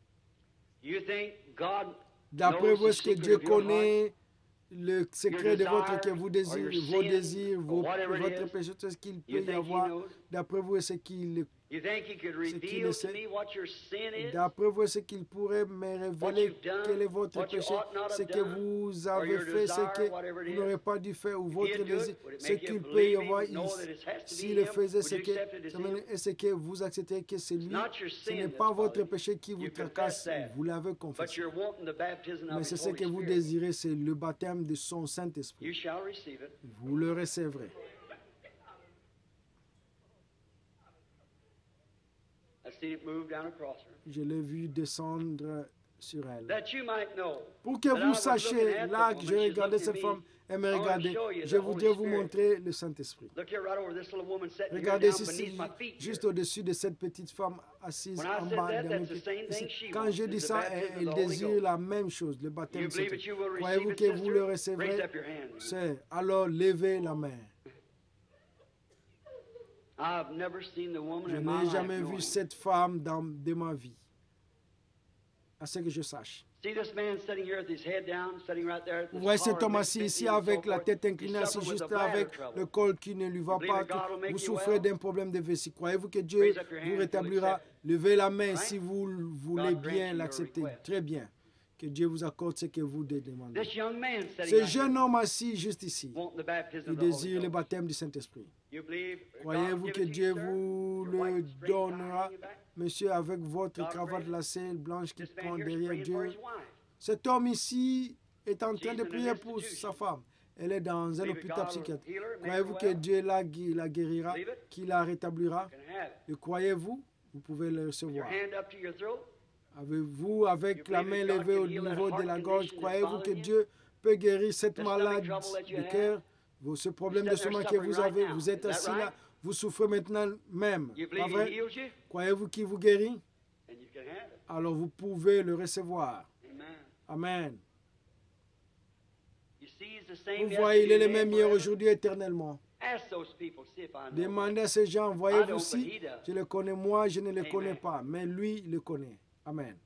A: D'après vous, est-ce que Dieu connaît le secret de votre cœur, vos désirs, votre péché, tout ce qu'il peut y avoir? D'après vous, est-ce qu'il le sait? D'après vous, est-ce qu'il pourrait me révéler quel est votre péché, ce que vous avez fait, ce que vous n'aurez pas dû faire, ou votre désir, ce qu'il peut y avoir s'il le faisait, est-ce que vous acceptez que c'est lui? Ce n'est pas votre péché qui vous tracasse, vous l'avez confessé. Mais c'est ce que vous désirez, c'est le baptême de son Saint-Esprit. Vous le recevrez. Je l'ai vu descendre sur elle. Pour que vous sachiez, là que je regardais cette femme, elle me regardait, je voudrais vous montrer le Saint-Esprit. Regardez ici, juste au-dessus de cette petite femme assise en bas de mes pieds. Quand je dis ça, elle désire la même chose, le baptême Saint-Esprit. Croyez-vous que vous le recevrez? C'est alors levez la main. Je n'ai jamais vu cette femme de ma vie, à ce que je sache. Vous voyez cet homme assis ici avec la tête inclinée, assis juste avec le col qui ne lui va pas. Vous souffrez d'un problème de vessie. Croyez-vous que Dieu vous rétablira? Levez la main si vous voulez bien l'accepter. Très bien. Que Dieu vous accorde ce que vous demandez. Ce jeune homme assis juste ici, il désire le baptême du Saint-Esprit. Croyez-vous que Dieu vous le donnera, monsieur, avec votre cravate lacée blanche qui prend derrière Dieu? Cet homme ici est en train de prier pour sa femme. Elle est dans un hôpital psychiatrique. Croyez-vous que Dieu la guérira, qu'il la rétablira? Le croyez-vous? Vous pouvez le recevoir. Avez-vous, avec la main levée au niveau de la gorge, croyez-vous que Dieu peut guérir cette maladie du cœur, ce problème de stomac que vous avez? Vous êtes assis là, vous souffrez maintenant même. Pas vrai? Croyez-vous qu'il vous guérit? Alors vous pouvez le recevoir. Amen. Vous voyez, il est le même hier, aujourd'hui, éternellement. Demandez à ces gens, voyez-vous si je le connais, moi je ne le connais pas, mais lui le connaît. Amen.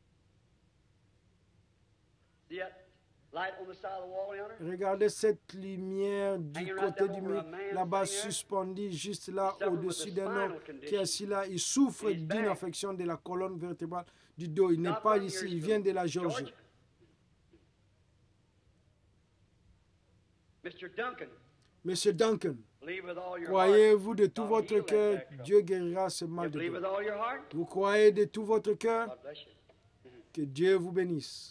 A: Regardez cette lumière du côté du mur, là-bas suspendue, juste là, au-dessus d'un homme qui est assis là. Il souffre d'une affection de la colonne vertébrale du dos. Il n'est pas ici, il vient de la Géorgie. Monsieur Duncan, croyez-vous de tout votre cœur, Dieu guérira ce mal de dos? Vous croyez de tout votre cœur? Que Dieu vous bénisse.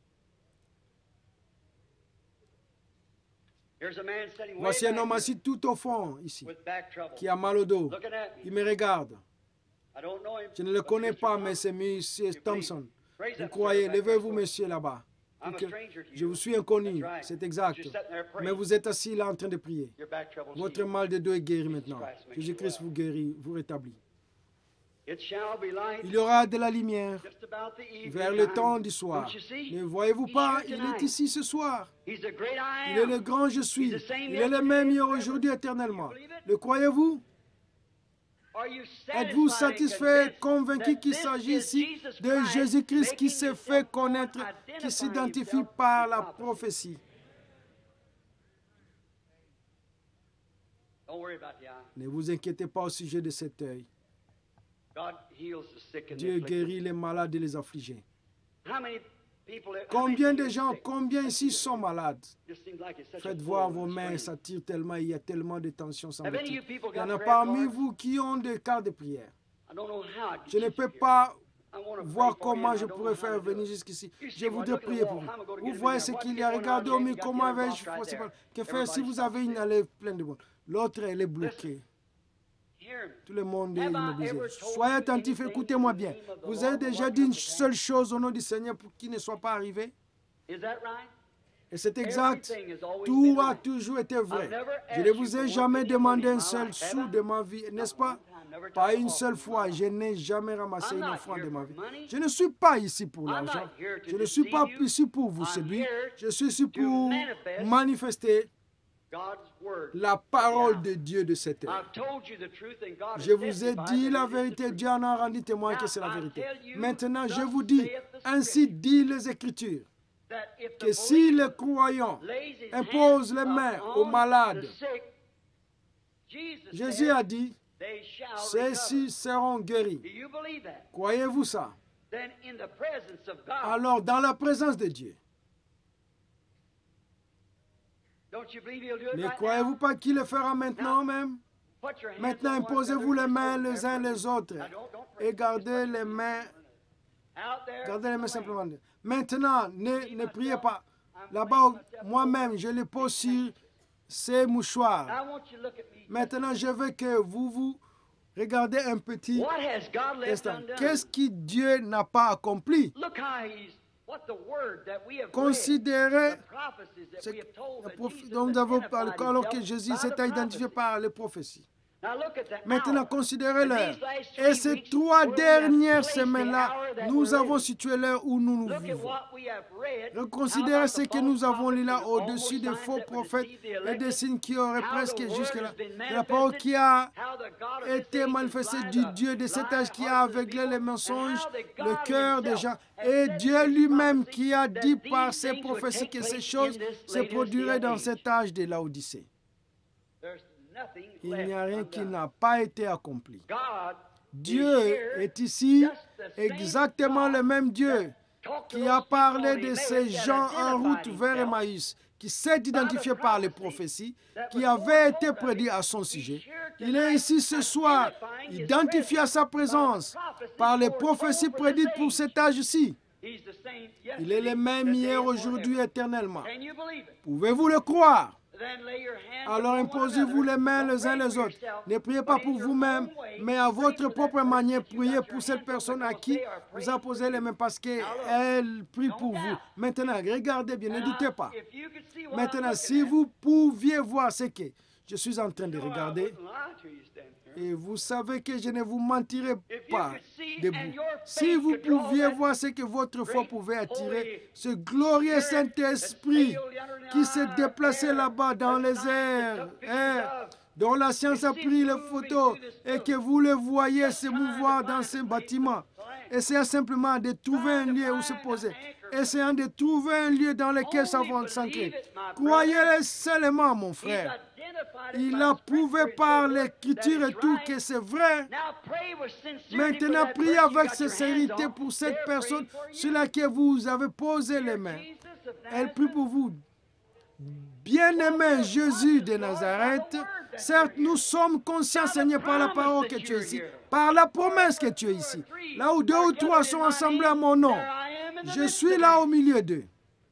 A: Voici un homme assis tout au fond, ici, qui a mal au dos. Il me regarde. Je ne le connais pas, mais c'est M. Thompson. Vous croyez? Levez-vous, monsieur, là-bas. Je vous suis inconnu, c'est exact. Mais vous êtes assis là en train de prier. Votre mal de dos est guéri maintenant. Jésus-Christ vous guérit, vous rétablit. Il y aura de la lumière vers le temps du soir. Ne voyez-vous pas? Il est ici ce soir. Il est le grand je suis. Il est le même hier, aujourd'hui, éternellement. Le croyez-vous? Êtes-vous satisfait, convaincu qu'il s'agit ici de Jésus-Christ qui s'est fait connaître, qui s'identifie par la prophétie? Ne vous inquiétez pas au sujet de cet œil. Dieu guérit les malades et les affligés. Combien de gens, combien ici sont malades? Faites voir vos mains, ça tire tellement, il y a tellement de tension. Il y en a parmi vous qui ont des cartes de prière. Je ne peux pas voir comment je pourrais faire venir jusqu'ici. Je voudrais prier pour vous. Vous voyez ce qu'il y a. Regardez au milieu, comment vais-je que faire si vous avez une allée pleine de monde. L'autre, elle est bloquée. Tout le monde est immobilisé. Soyez attentifs, écoutez-moi bien. Vous avez déjà dit une seule chose au nom du Seigneur pour qu'il ne soit pas arrivé? Et c'est exact. Tout a toujours été vrai. Je ne vous ai jamais demandé un seul sou de ma vie, n'est-ce pas? Pas une seule fois. Je n'ai jamais ramassé une offrande de ma vie. Je ne suis pas ici pour l'argent. Je ne suis pas ici pour vous séduire. Je suis ici pour manifester la parole de Dieu de cette heure. Je vous ai dit la vérité. Dieu en a rendu témoin que c'est la vérité. Maintenant, je vous dis, ainsi dit les Écritures, que si les croyants imposent les mains aux malades, Jésus a dit, ceux-ci seront guéris. Croyez-vous ça? Alors, dans la présence de Dieu, ne croyez-vous pas qu'il le fera maintenant même? Maintenant, imposez-vous les mains les uns les autres et gardez les mains simplement. Maintenant, ne priez pas. Là-bas, moi-même, je les pose sur ces mouchoirs. Maintenant, je veux que vous regardez un petit instant. Qu'est-ce que Dieu n'a pas accompli? Considérez ce dont nous avons parlé alors que Jésus s'est identifié par les prophéties. Maintenant, considérez-leur. Et ces 3 dernières semaines-là, nous avons situé l'heure où nous nous vivons. Considérez ce que nous avons lu là au-dessus des faux prophètes et des signes qui auraient presque jusque-là. La parole qui a été manifestée du Dieu de cet âge qui a aveuglé les mensonges, le cœur des gens. Et Dieu lui-même qui a dit par ses prophéties que ces choses se produiraient dans cet âge de Laodicée. Il n'y a rien qui n'a pas été accompli. Dieu est ici exactement le même Dieu qui a parlé de ces gens en route vers Emmaüs, qui s'est identifié par les prophéties, qui avait été prédit à son sujet. Il est ici ce soir, identifié à sa présence par les prophéties prédites pour cet âge-ci. Il est le même hier, aujourd'hui, éternellement. Pouvez-vous le croire? Alors imposez-vous les mains les uns les autres. Ne priez pas pour vous-même, mais à votre propre manière, priez pour cette personne à qui vous imposez les mains parce qu'elle prie pour vous. Maintenant, regardez bien, ne doutez pas. Maintenant, si vous pouviez voir ce que je suis en train de regarder, et vous savez que je ne vous mentirai pas debout. Si vous pouviez voir ce que votre foi pouvait attirer, ce glorieux Saint-Esprit qui s'est déplacé là-bas dans les airs, dont la science a pris les photos et que vous le voyez se mouvoir dans ce bâtiment. Essayez simplement de trouver un lieu où se poser. Essayez de trouver un lieu dans lequel s'ancrer. Croyez-le seulement, mon frère. Il a prouvé par l'écriture et tout que c'est vrai. Maintenant, priez avec sincérité pour cette personne sur laquelle vous avez posé les mains. Elle prie pour vous. Bien-aimé Jésus de Nazareth, certes, nous sommes conscients, Seigneur, par la parole que tu es ici, par la promesse que tu es ici. Là où 2 ou 3 sont assemblés à mon nom, je suis là au milieu d'eux.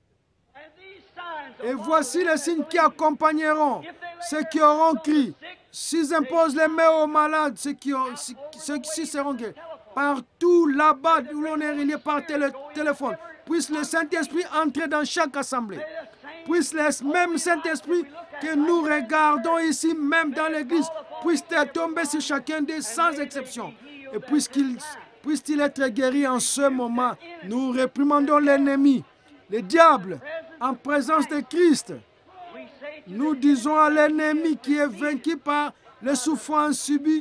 A: Et voici les signes qui accompagneront ceux qui auront crié. S'ils imposent les mains aux malades, ceux qui seront guéris. Partout là-bas où l'on est relié par téléphone, puisse le Saint-Esprit entrer dans chaque assemblée. Puisse le même Saint-Esprit que nous regardons ici, même dans l'église, puisse tomber sur chacun d'eux sans exception. Et puisse-t-il être guéri en ce moment. Nous réprimandons l'ennemi, le diable, en présence de Christ. Nous disons à l'ennemi qui est vaincu par les souffrances subies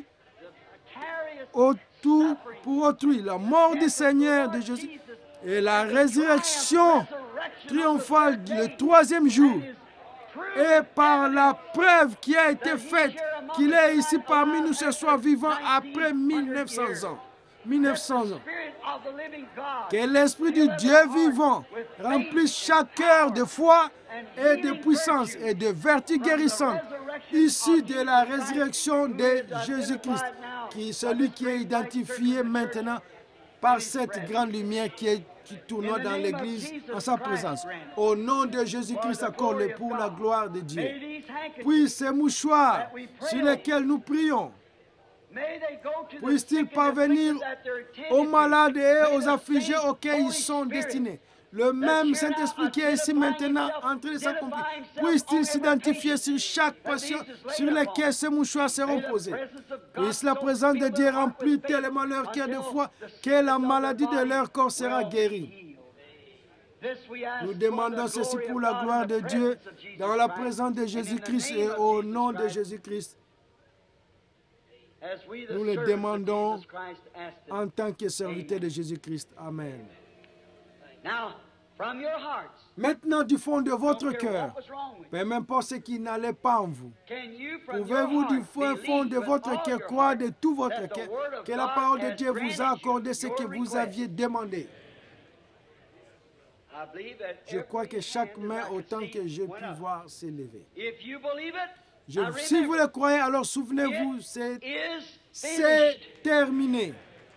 A: pour autrui, la mort du Seigneur de Jésus et la résurrection triomphale le 3e jour. Et par la preuve qui a été faite qu'il est ici parmi nous ce soir vivant après 1900 ans. 1900 ans. Que l'Esprit du Dieu vivant remplisse chaque cœur de foi et de puissance et de vertu guérissante issu de la résurrection de Jésus-Christ, qui est celui qui est identifié maintenant par cette grande lumière qui tourne dans l'Église en sa présence. Au nom de Jésus-Christ, accorde pour la gloire de Dieu. Puis ces mouchoirs sur lesquels nous prions, Puissent-ils parvenir aux malades et aux affligés auxquels ils sont destinés. Le même Saint-Esprit qui est ici maintenant en train de s'accomplir. Puisse-t-il s'identifier sur chaque patient sur lesquels ces mouchoirs seront posés. Puisse la présence de Dieu remplir tellement leur cœur de foi que la maladie de leur corps sera guérie. Nous demandons ceci pour la gloire de Dieu, dans la présence de Jésus-Christ et au nom de Jésus-Christ. Nous le demandons en tant que serviteur de Jésus-Christ. Amen. Maintenant, du fond de votre cœur, peu importe ce qui n'allait pas en vous, pouvez-vous du fond de votre cœur croire de tout votre cœur que la parole de Dieu vous a accordé ce que vous aviez demandé? Je crois que chaque main, autant que je puis voir, s'est levée. Si vous le croyez, alors souvenez-vous, c'est terminé.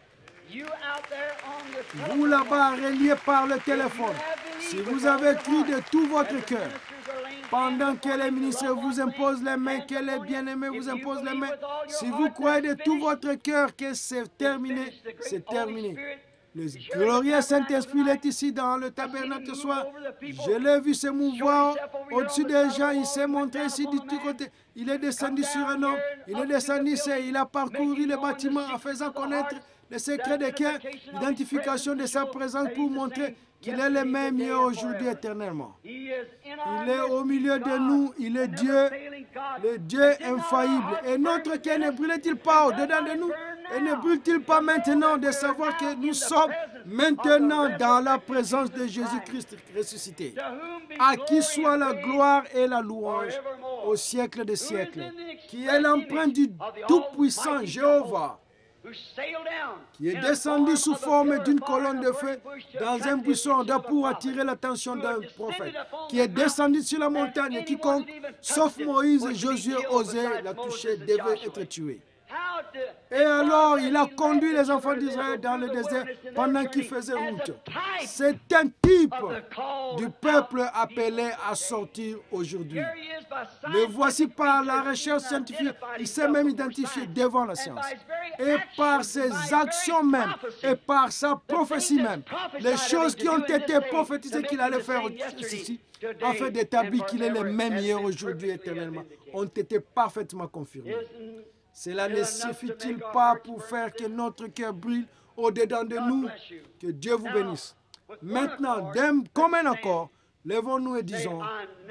A: Vous là-bas, reliés par le téléphone, si vous avez cru de tout votre cœur, pendant que les ministres vous imposent les mains, que les bien-aimés vous imposent les mains, si vous croyez de tout votre cœur que c'est terminé, c'est terminé. Le glorieux Saint-Esprit est ici dans le tabernacle ce soir. Je l'ai vu se mouvoir au-dessus des gens. Il s'est montré ici du tout côté. Il est descendu sur un homme. Il est descendu ici. Il a parcouru le bâtiment en faisant connaître le secret de cœur, l'identification de sa présence pour montrer qu'il est le même hier, aujourd'hui, éternellement. Il est au milieu de nous. Il est Dieu, le Dieu infaillible. Et notre cœur ne brûle-t-il pas au-dedans de nous? Et ne brûle-t-il pas maintenant de savoir que nous sommes maintenant dans la présence de Jésus-Christ ressuscité, à qui soit la gloire et la louange au siècle des siècles, qui est l'empreinte du Tout-Puissant Jéhovah, qui est descendu sous forme d'une colonne de feu dans un buisson pour attirer l'attention d'un prophète, qui est descendu sur la montagne et quiconque, sauf Moïse et Josué, osait la toucher, devait être tué. Et alors, il a conduit les enfants d'Israël dans le désert pendant qu'ils faisaient route. C'est un type du peuple appelé à sortir aujourd'hui. Le voici par la recherche scientifique. Il s'est même identifié devant la science. Et par ses actions même, et par sa prophétie même, les choses qui ont été prophétisées qu'il allait faire ici, afin d'établir qu'il est le même hier, aujourd'hui, éternellement, ont été parfaitement confirmées. Cela ne suffit-il pas pour faire que notre cœur brille au-dedans de nous? Que Dieu vous bénisse. Maintenant, comme un accord, lèvons-nous et disons,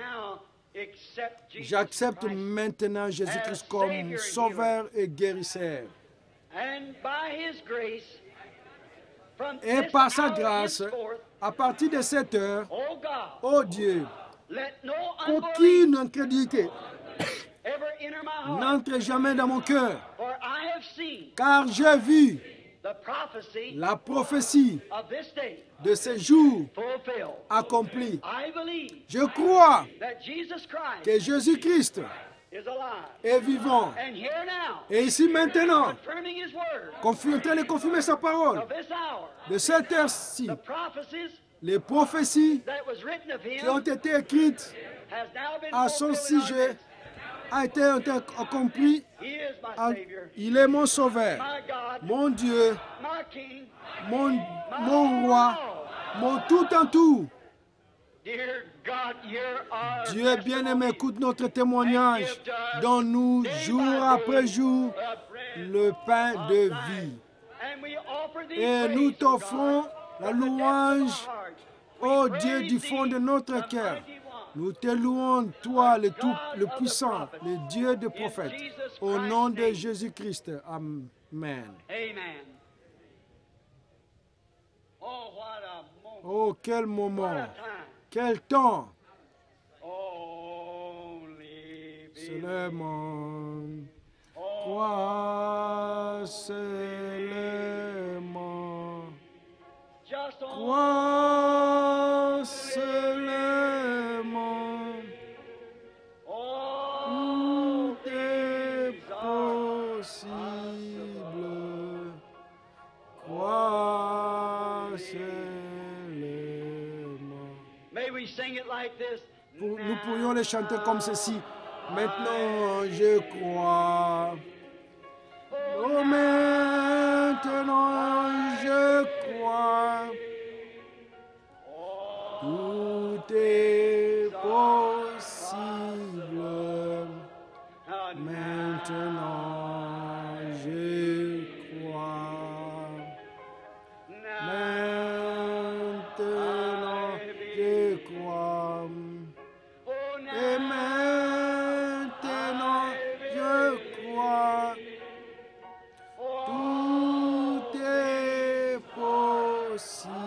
A: j'accepte maintenant Jésus-Christ comme sauveur et guérisseur. Et par sa grâce, à partir de cette heure, ô Dieu, qu'aucune incrédulité n'entre jamais dans mon cœur, car j'ai vu la prophétie de ces jours accomplie. Je crois que Jésus-Christ est vivant. Et ici maintenant, en train de confirmer sa parole, de cette heure-ci, les prophéties qui ont été écrites à son sujet a été accompli. Il est mon sauveur, mon Dieu, mon roi, mon tout en tout. Dieu bien-aimé, écoute notre témoignage. Donne-nous jour après jour le pain de vie. Et nous t'offrons la louange, ô Dieu, du fond de notre cœur. Nous te louons, toi, le puissant, le Dieu des prophètes, au nom de Jésus-Christ. Amen. Oh, quel moment, quel temps. Seulement, crois seulement, crois seulement. Nous pourrions les chanter comme ceci. Maintenant, je crois. Oh, Je crois. Maintenant, je crois. Et maintenant, je crois. Tout est possible.